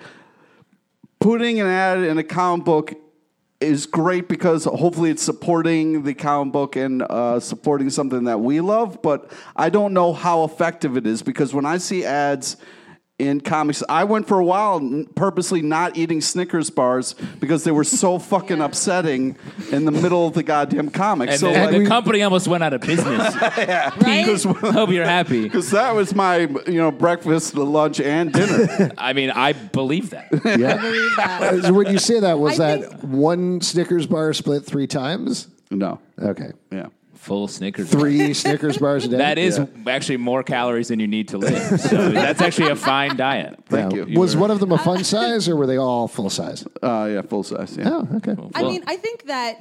putting an ad in a comic book is great because hopefully it's supporting the comic book and supporting something that we love, but I don't know how effective it is because when I see ads in comics, I went for a while purposely not eating Snickers bars because they were so fucking upsetting in the middle of the goddamn comic. And So the company almost went out of business. Right? Hope you're happy. because that was my breakfast, lunch, and dinner. I mean, I believe that. Yeah. Believe that. When you say that, was I that think- one Snickers bar split 3 times? No, Okay. yeah. Full Snickers. 3 Snickers bars a day? That is Yeah. actually more calories than you need to live. So that's actually a fine diet. Thank Yeah. you. Was one of them a fun size, or were they all full size? Yeah, full size. Yeah. Oh, okay. I mean, I think that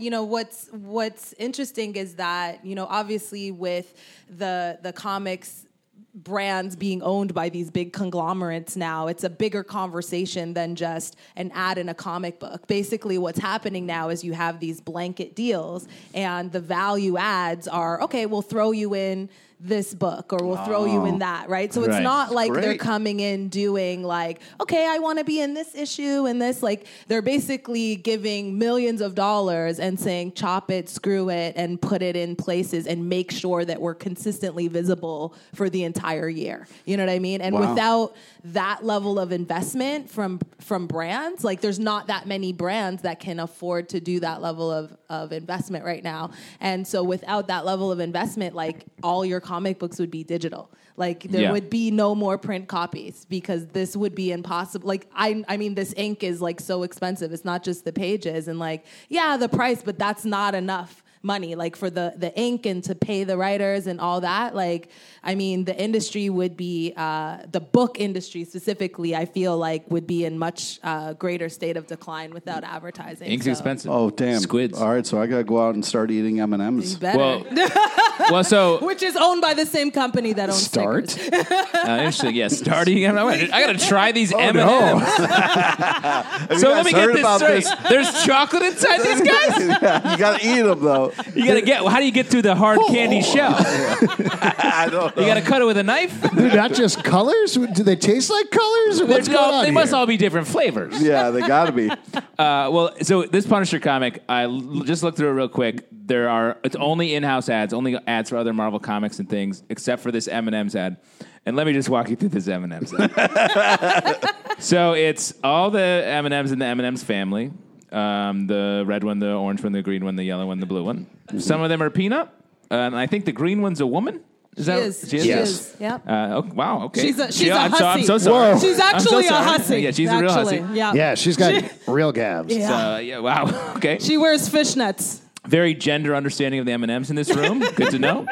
what's interesting is that obviously with the comics brands being owned by these big conglomerates now, it's a bigger conversation than just an ad in a comic book. Basically, what's happening now is you have these blanket deals, and the value ads are, okay, we'll throw you in this book, or we'll throw you in that, right? So it's Right. not like they're Great. coming in doing like, okay, I want to be in this issue and this. Like, they're basically giving millions of dollars and saying, chop it, screw it, and put it in places and make sure that we're consistently visible for the entire year. You know what I mean? And Wow. without that level of investment from brands, like, there's not that many brands that can afford to do that level of investment right now. And so without that level of investment, like, all your comic books would be digital. Like, there would be no more print copies because this would be impossible. Like, I mean, this ink is like so expensive. It's not just the pages and like, yeah, the price, but that's not enough money, like, for the ink and to pay the writers and all that. Like, I mean, the industry would be, the book industry specifically, I feel like would be in much greater state of decline without advertising. Ink's So, expensive. Oh, damn. Squids. All right, so I got to go out and start eating M&Ms. you better. Well, so Which is owned by the same company that owns Start. Snickers. interesting. Yeah, starting. I got to try these M&Ms. Have So you let me guys get heard this about straight. There's chocolate inside these guys. Yeah, you got to eat them, though. You gotta get. How do you get through the hard candy shell? I don't know. You gotta cut it with a knife. They're not just colors. Do they taste like colors? Or what's going on They must here? all be different flavors. Yeah, they got to be. Well, so this Punisher comic, just looked through it real quick. It's only in-house ads, only ads for other Marvel comics and things, except for this M&M's ad. And let me just walk you through this M&M's ad. So it's all the M&M's in the M&M's family. The red one, the orange one, the green one, the yellow one, the blue one. Some of them are peanut, and I think the green one's a woman. She is. Yep. Wow. Okay. She's a I'm hussy. so sorry. Whoa. She's actually a hussy. Yeah, she's a real hussy. Yeah. Yeah, she's got real gabs. Yeah. Yeah. Wow. Okay. She wears fishnets. Very gender understanding of the M&Ms in this room. Good to know.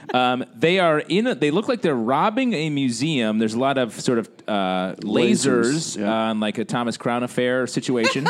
They look like they're robbing a museum. There's a lot of sort of lasers on like a Thomas Crown Affair situation.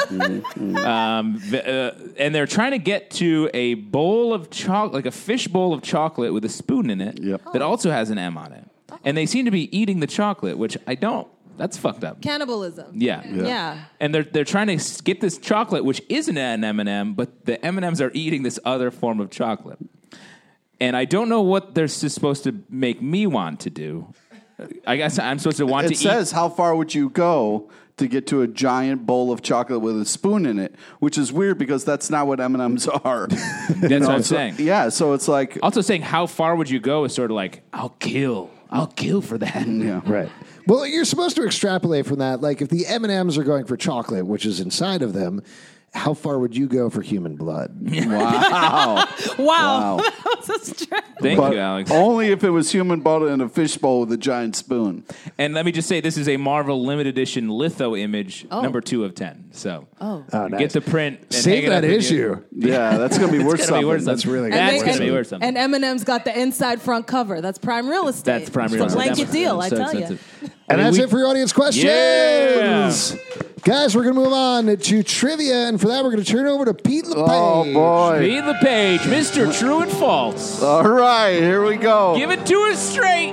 And they're trying to get to a bowl of chocolate, like a fish bowl of chocolate with a spoon in it that also has an M on it. And they seem to be eating the chocolate, which I don't. That's fucked up. Cannibalism. Yeah. And they're trying to get this chocolate, which isn't an M&M, but the M&Ms are eating this other form of chocolate. And I don't know what they're supposed to make me want to do. I guess I'm supposed to want to eat. It says, how far would you go to get to a giant bowl of chocolate with a spoon in it? Which is weird because that's not what M&Ms are. That's what I'm saying. Yeah, so it's like... Also saying, how far would you go is sort of like, I'll kill for that. Yeah. Right. Well, you're supposed to extrapolate from that. Like, if the M&Ms are going for chocolate, which is inside of them, how far would you go for human blood? Wow. Wow. That was a stretch. Thank But you, Alex. only if it was human butter in a fishbowl with a giant spoon. And let me just say, this is a Marvel limited edition litho image, number 2 of 10. So nice. get the print. And Save hang it that up in issue. Yeah, that's going to be worth It's gonna be something. worth something. That's really That's good. going to be worth something. And M&M's got the inside front cover. That's prime real estate. That's prime real It's a estate. blanket deal, I So tell you. expensive. And that's it for your audience questions. Yeah. Guys, we're going to move on to trivia, and for that, we're going to turn over to Pete LePage. Oh, boy. Pete LePage, Mr. True and False. All right, here we go. Give it to us straight.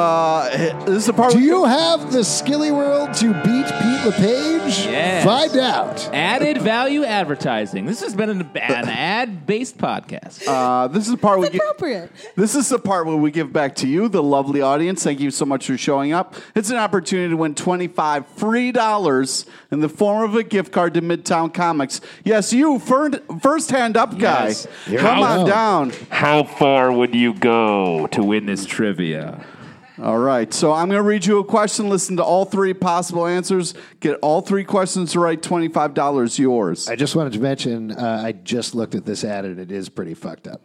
This is the part... Do you have the Skilly World to beat Pete LePage? Yes. Find out. Added value advertising. This has been an ad-based podcast. This is the part It's appropriate. This is the part where we give back to you, the lovely audience. Thank you so much for showing up. It's an opportunity to win $25 free in the form of a gift card to Midtown Comics. Yes, you, first hand up guy. Yes. Come on down. How far would you go to win this trivia? All right, so I'm going to read you a question, listen to all 3 possible answers, get all 3 questions right, $25 yours. I just wanted to mention, I just looked at this ad, and it is pretty fucked up.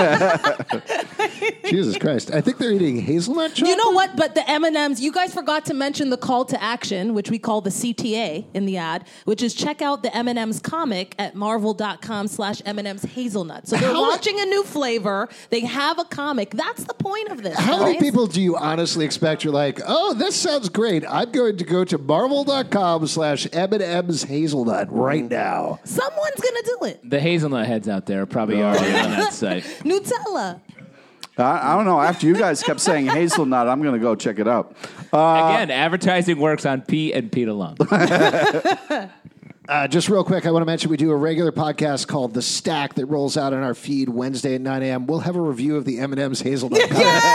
Jesus Christ. I think they're eating hazelnut chocolate. You know what? But the M&Ms, you guys forgot to mention the call to action, which we call the CTA in the ad, which is check out the M&Ms comic at marvel.com/M&Ms hazelnut. So they're launching a new flavor. They have a comic. That's the point of this. How many guys. people do you honestly expect you're like, oh, this sounds great. I'm going to go to marvel.com/M&M's hazelnut right now. Someone's going to do it. The hazelnut heads out there are probably already on that site. Nutella. I don't know. After you guys kept saying hazelnut, I'm going to go check it out. Again, advertising works on Pete and Pete alone. Just real quick, I want to mention we do a regular podcast called The Stack that rolls out on our feed Wednesday at 9 a.m. We'll have a review of the M&M's hazelnut.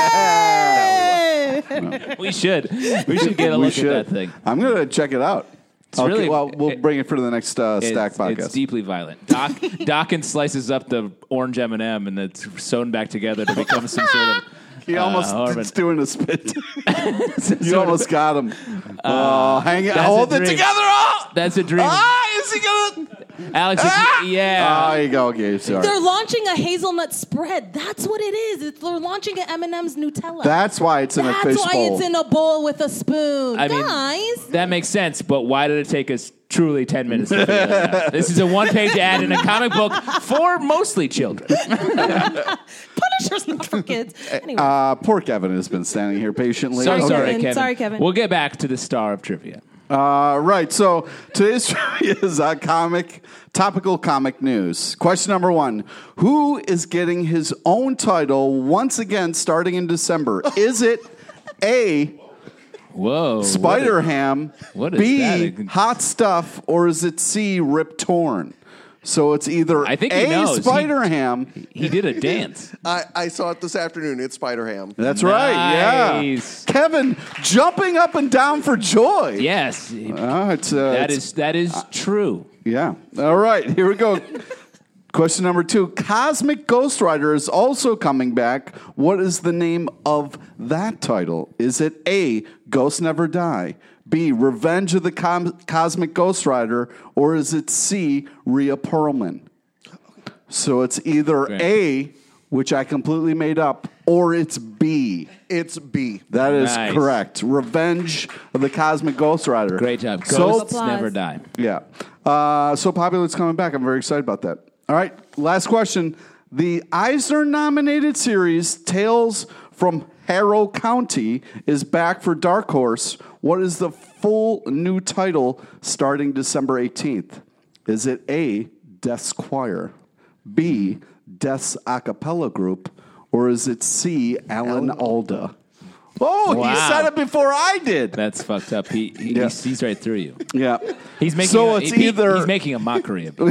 We should get a look at that thing. I'm going to check it out. It's really, well, we'll bring it for the next Stack podcast. It's deeply violent. Dawkins slices up the orange M&M and it's sewn back together to become some sort of. He almost is doing a spit. You almost got him. Hang it, hold it together. Oh! That's a dream. Is he gonna? Alex, yeah. There you go. Okay, sorry. They're launching a hazelnut spread. That's what it is. They're launching an M&M's Nutella. That's why it's in a fish bowl. That's why it's in a bowl with a spoon. I mean, guys. that makes sense, but why did it take us truly 10 minutes to figure that out? This is a one-page ad in a comic book for mostly children. Punisher's not for kids. Anyway. Poor Kevin has been standing here patiently. So Okay. sorry, Kevin. Sorry, Kevin. We'll get back to the star of trivia. Right, so today's trivia is topical comic news. Question number 1. Who is getting his own title once again starting in December? Is it A, Whoa. Spider-Ham, what is B, that? Hot Stuff, or is it C, Rip Torn? So it's either I think he knows. Spider-Ham. He did a dance. I saw it this afternoon. It's Spider-Ham. That's right. Nice. Yeah. Kevin jumping up and down for joy. Yes, That is true. Yeah. All right. Here we go. Question number 2. Cosmic Ghost Rider is also coming back. What is the name of that title? Is it A, Ghosts Never Die, B, Revenge of the Cosmic Ghost Rider, or is it C, Rhea Perlman? So it's either A, which I completely made up, or it's B. It's B. That is Nice. correct. Revenge of the Cosmic Ghost Rider. Great job. So, Ghosts never die. yeah. So popular it's coming back. I'm very excited about that. All right, last question. The Eisner-nominated series Tales from Harrow County is back for Dark Horse. What is the full new title starting December 18th? Is it A, Death's Choir, B, Death's Acapella Group, or is it C, Alan Alda? Oh, Wow. he said it before I did. That's fucked up. He Yeah. sees right through you. Yeah. He's making It's either he's making a mockery of you.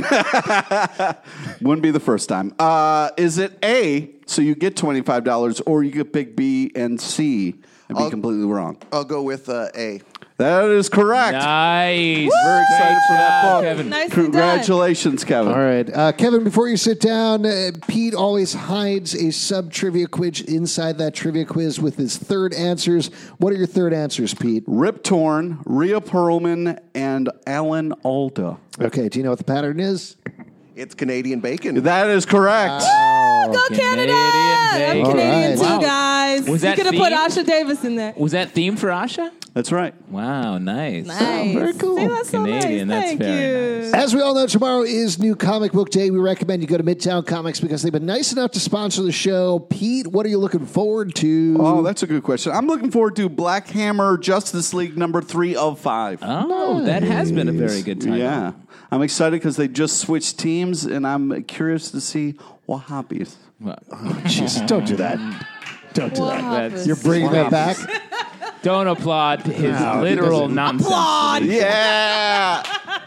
wouldn't be the first time. Is it A, so you get $25, or you get pick B and C and be completely wrong? I'll go with A. That is correct. Nice. Very excited for that book. Kevin. Nicely Congratulations, Kevin. All right. Kevin, before you sit down, Pete always hides a sub-trivia quiz inside that trivia quiz with his third answers. What are your third answers, Pete? Rip Torn, Rhea Perlman, and Alan Alda. Okay, do you know what the pattern is? It's Canadian bacon. That is correct. Go Canada! I'm bacon. Canadian All too, right. Wow. guys. Was that you could have put themed? Asha Davis in there. Was that themed for Asha? That's right. Wow, nice. Nice. very cool. See, that's so Canadian, nice. that's Thank very you. nice. As we all know, tomorrow is New Comic Book Day. We recommend you go to Midtown Comics because they've been nice enough to sponsor the show. Pete, what are you looking forward to? Oh, that's a good question. I'm looking forward to Black Hammer Justice League number 3 of 5. Oh, that has been a very good time. Yeah. I'm excited because they just switched teams, and I'm curious to see what happens. Jeez, don't do that. Don't do that. That's- You're bringing that back? Don't applaud his No, he literal doesn't. nonsense. Applaud! Yeah.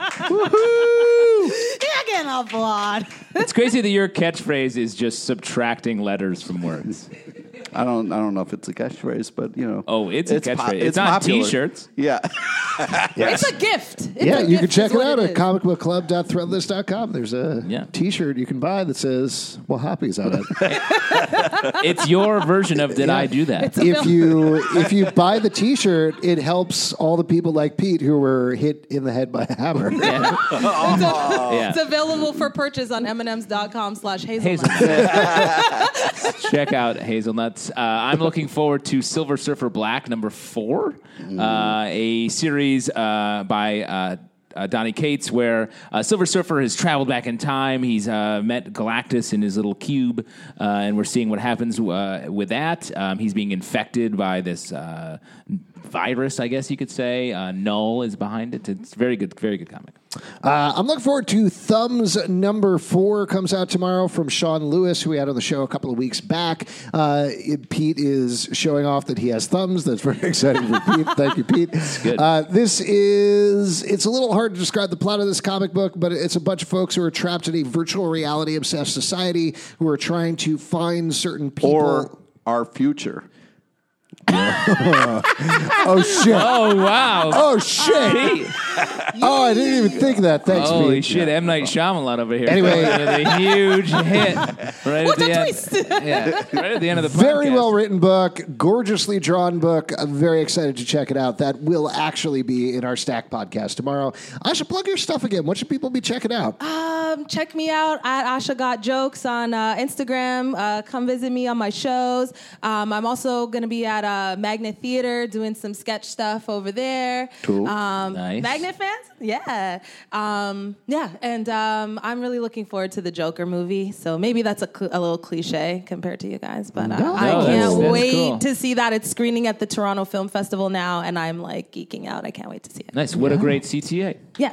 Yeah, again, applaud. It's crazy that your catchphrase is just subtracting letters from words. I don't know if it's a catchphrase, but you know. Oh, it's a catchphrase. It's on popular. T-shirts. Yeah. It's a gift. It's Yeah, a you gift can check is it what out at is. comicbookclub.threadless.com. There's a T-shirt you can buy that says Wahhapi's on it. It's your version of Did I Do That? if you buy the T-shirt, it helps all the people like Pete who were hit in the head by a hammer. Yeah. It's available for purchase on mnms.com/hazelnut. Hazelnuts. Check out Hazelnuts. I'm looking forward to Silver Surfer Black number 4, a series by Donny Cates, where Silver Surfer has traveled back in time. He's met Galactus in his little cube, and we're seeing what happens with that. He's being infected by this virus, I guess you could say. Null is behind it. It's very good comic. I'm looking forward to Thumbs number 4. Comes out tomorrow from Sean Lewis, who we had on the show a couple of weeks back. Pete is showing off that he has thumbs. That's very exciting for Pete. Thank you, Pete. good. It's a little hard to describe the plot of this comic book, but it's a bunch of folks who are trapped in a virtual reality obsessed society who are trying to find certain people. Or our future. Oh, shit. Oh, wow. Oh, shit. Pete. Oh, I didn't even think of that. Thanks, Holy Pete. shit, M. Night Shyamalan over here. Anyway. with a huge hit right What at the a end. twist. Yeah, right at the end of the podcast. Very well written book, gorgeously drawn book. I'm very excited to check it out. That will actually be in our Stack podcast tomorrow. I should plug your stuff again. What should people be checking out? Check me out at Asha Got Jokes on Instagram. Come visit me on my shows. I'm also going to be at Magnet Theater doing some sketch stuff over there. Cool. Nice. Magnet fans? Yeah. Yeah. And I'm really looking forward to the Joker movie. So maybe that's a little cliche compared to you guys. But I that's can't wait cool. to see that. It's screening at the Toronto Film Festival now. And I'm like geeking out. I can't wait to see it. Nice. What a great CTA. Yeah.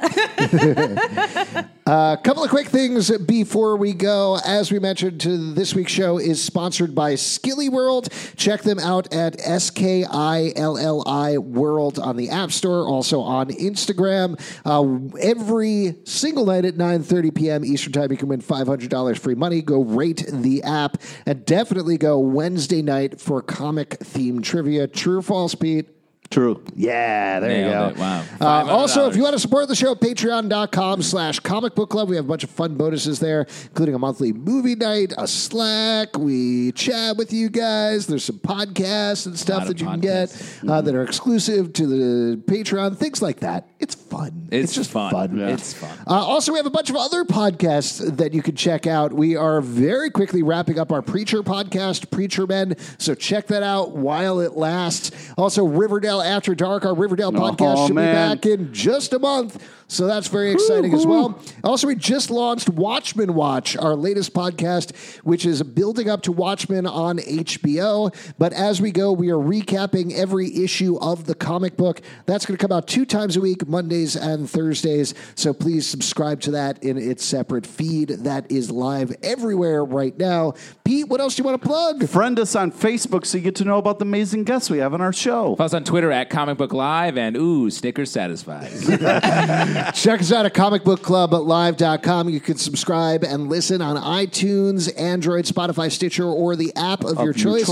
A couple of quick things before we go. As we mentioned, this week's show is sponsored by Skilly World. Check them out at SKILLI World on the App Store, also on Instagram. Every single night at 9:30 p.m. Eastern Time, you can win $500 free money. Go rate the app, and definitely go Wednesday night for comic-themed trivia. True or false, Pete? True. Yeah, there Nailed you go. it. Wow. Also, if you want to support the show, patreon.com/Comic Book Club. We have a bunch of fun bonuses there, including a monthly movie night, a Slack. We chat with you guys. There's some podcasts and stuff that you can get that are exclusive to the Patreon, things like that. It's fun. It's just fun. Yeah. It's fun. Also, we have a bunch of other podcasts that you can check out. We are very quickly wrapping up our Preacher podcast, Preacher Men, so check that out while it lasts. Also, Riverdale After Dark, our Riverdale podcast, should be back in just a month. So that's very exciting as well. Also, we just launched Watchmen Watch, our latest podcast, which is building up to Watchmen on HBO. But as we go, we are recapping every issue of the comic book. That's going to come out 2 times a week, Mondays and Thursdays. So please subscribe to that in its separate feed. That is live everywhere right now. Pete, what else do you want to plug? Friend us on Facebook so you get to know about the amazing guests we have on our show. Follow us on Twitter at Comic Book Live, and Snickers satisfied. Check us out at comicbookclublive.com. You can subscribe and listen on iTunes, Android, Spotify, Stitcher, or the app of your choice.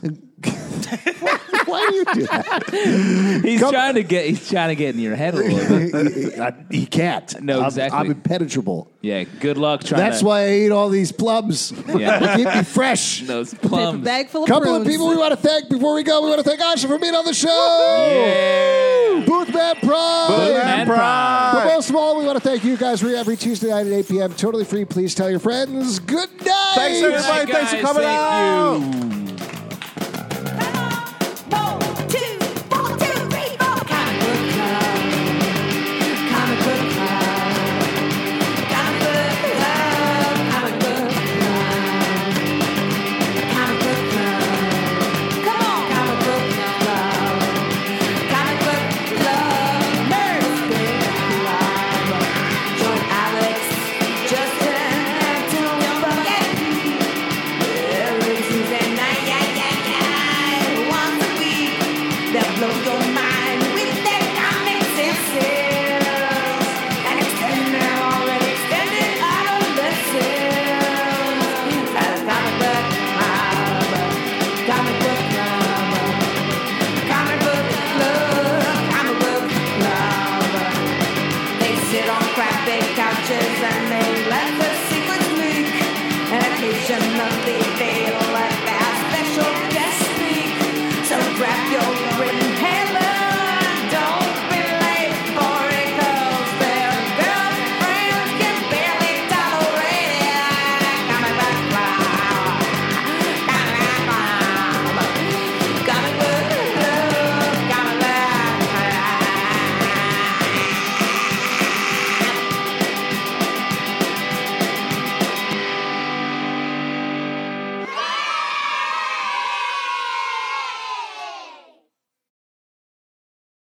Why do you do that? He's trying to get in your head a little bit. He can't. No, exactly. I'm impenetrable. Yeah, good luck trying. That's why I eat all these plums. Yeah. They keep me fresh. Those Paper plums. bag full of Couple prunes. of people we want to thank before we go. We want to thank Asha for being on the show. Yeah. Boothman Prime. Boothman Prime. But most of all, we want to thank you guys. We're every Tuesday night at 8 p.m. Totally free. Please tell your friends. Good night. Thanks, everybody. Thanks for coming out. Thank you. Couches and they let the secrets leak, and occasionally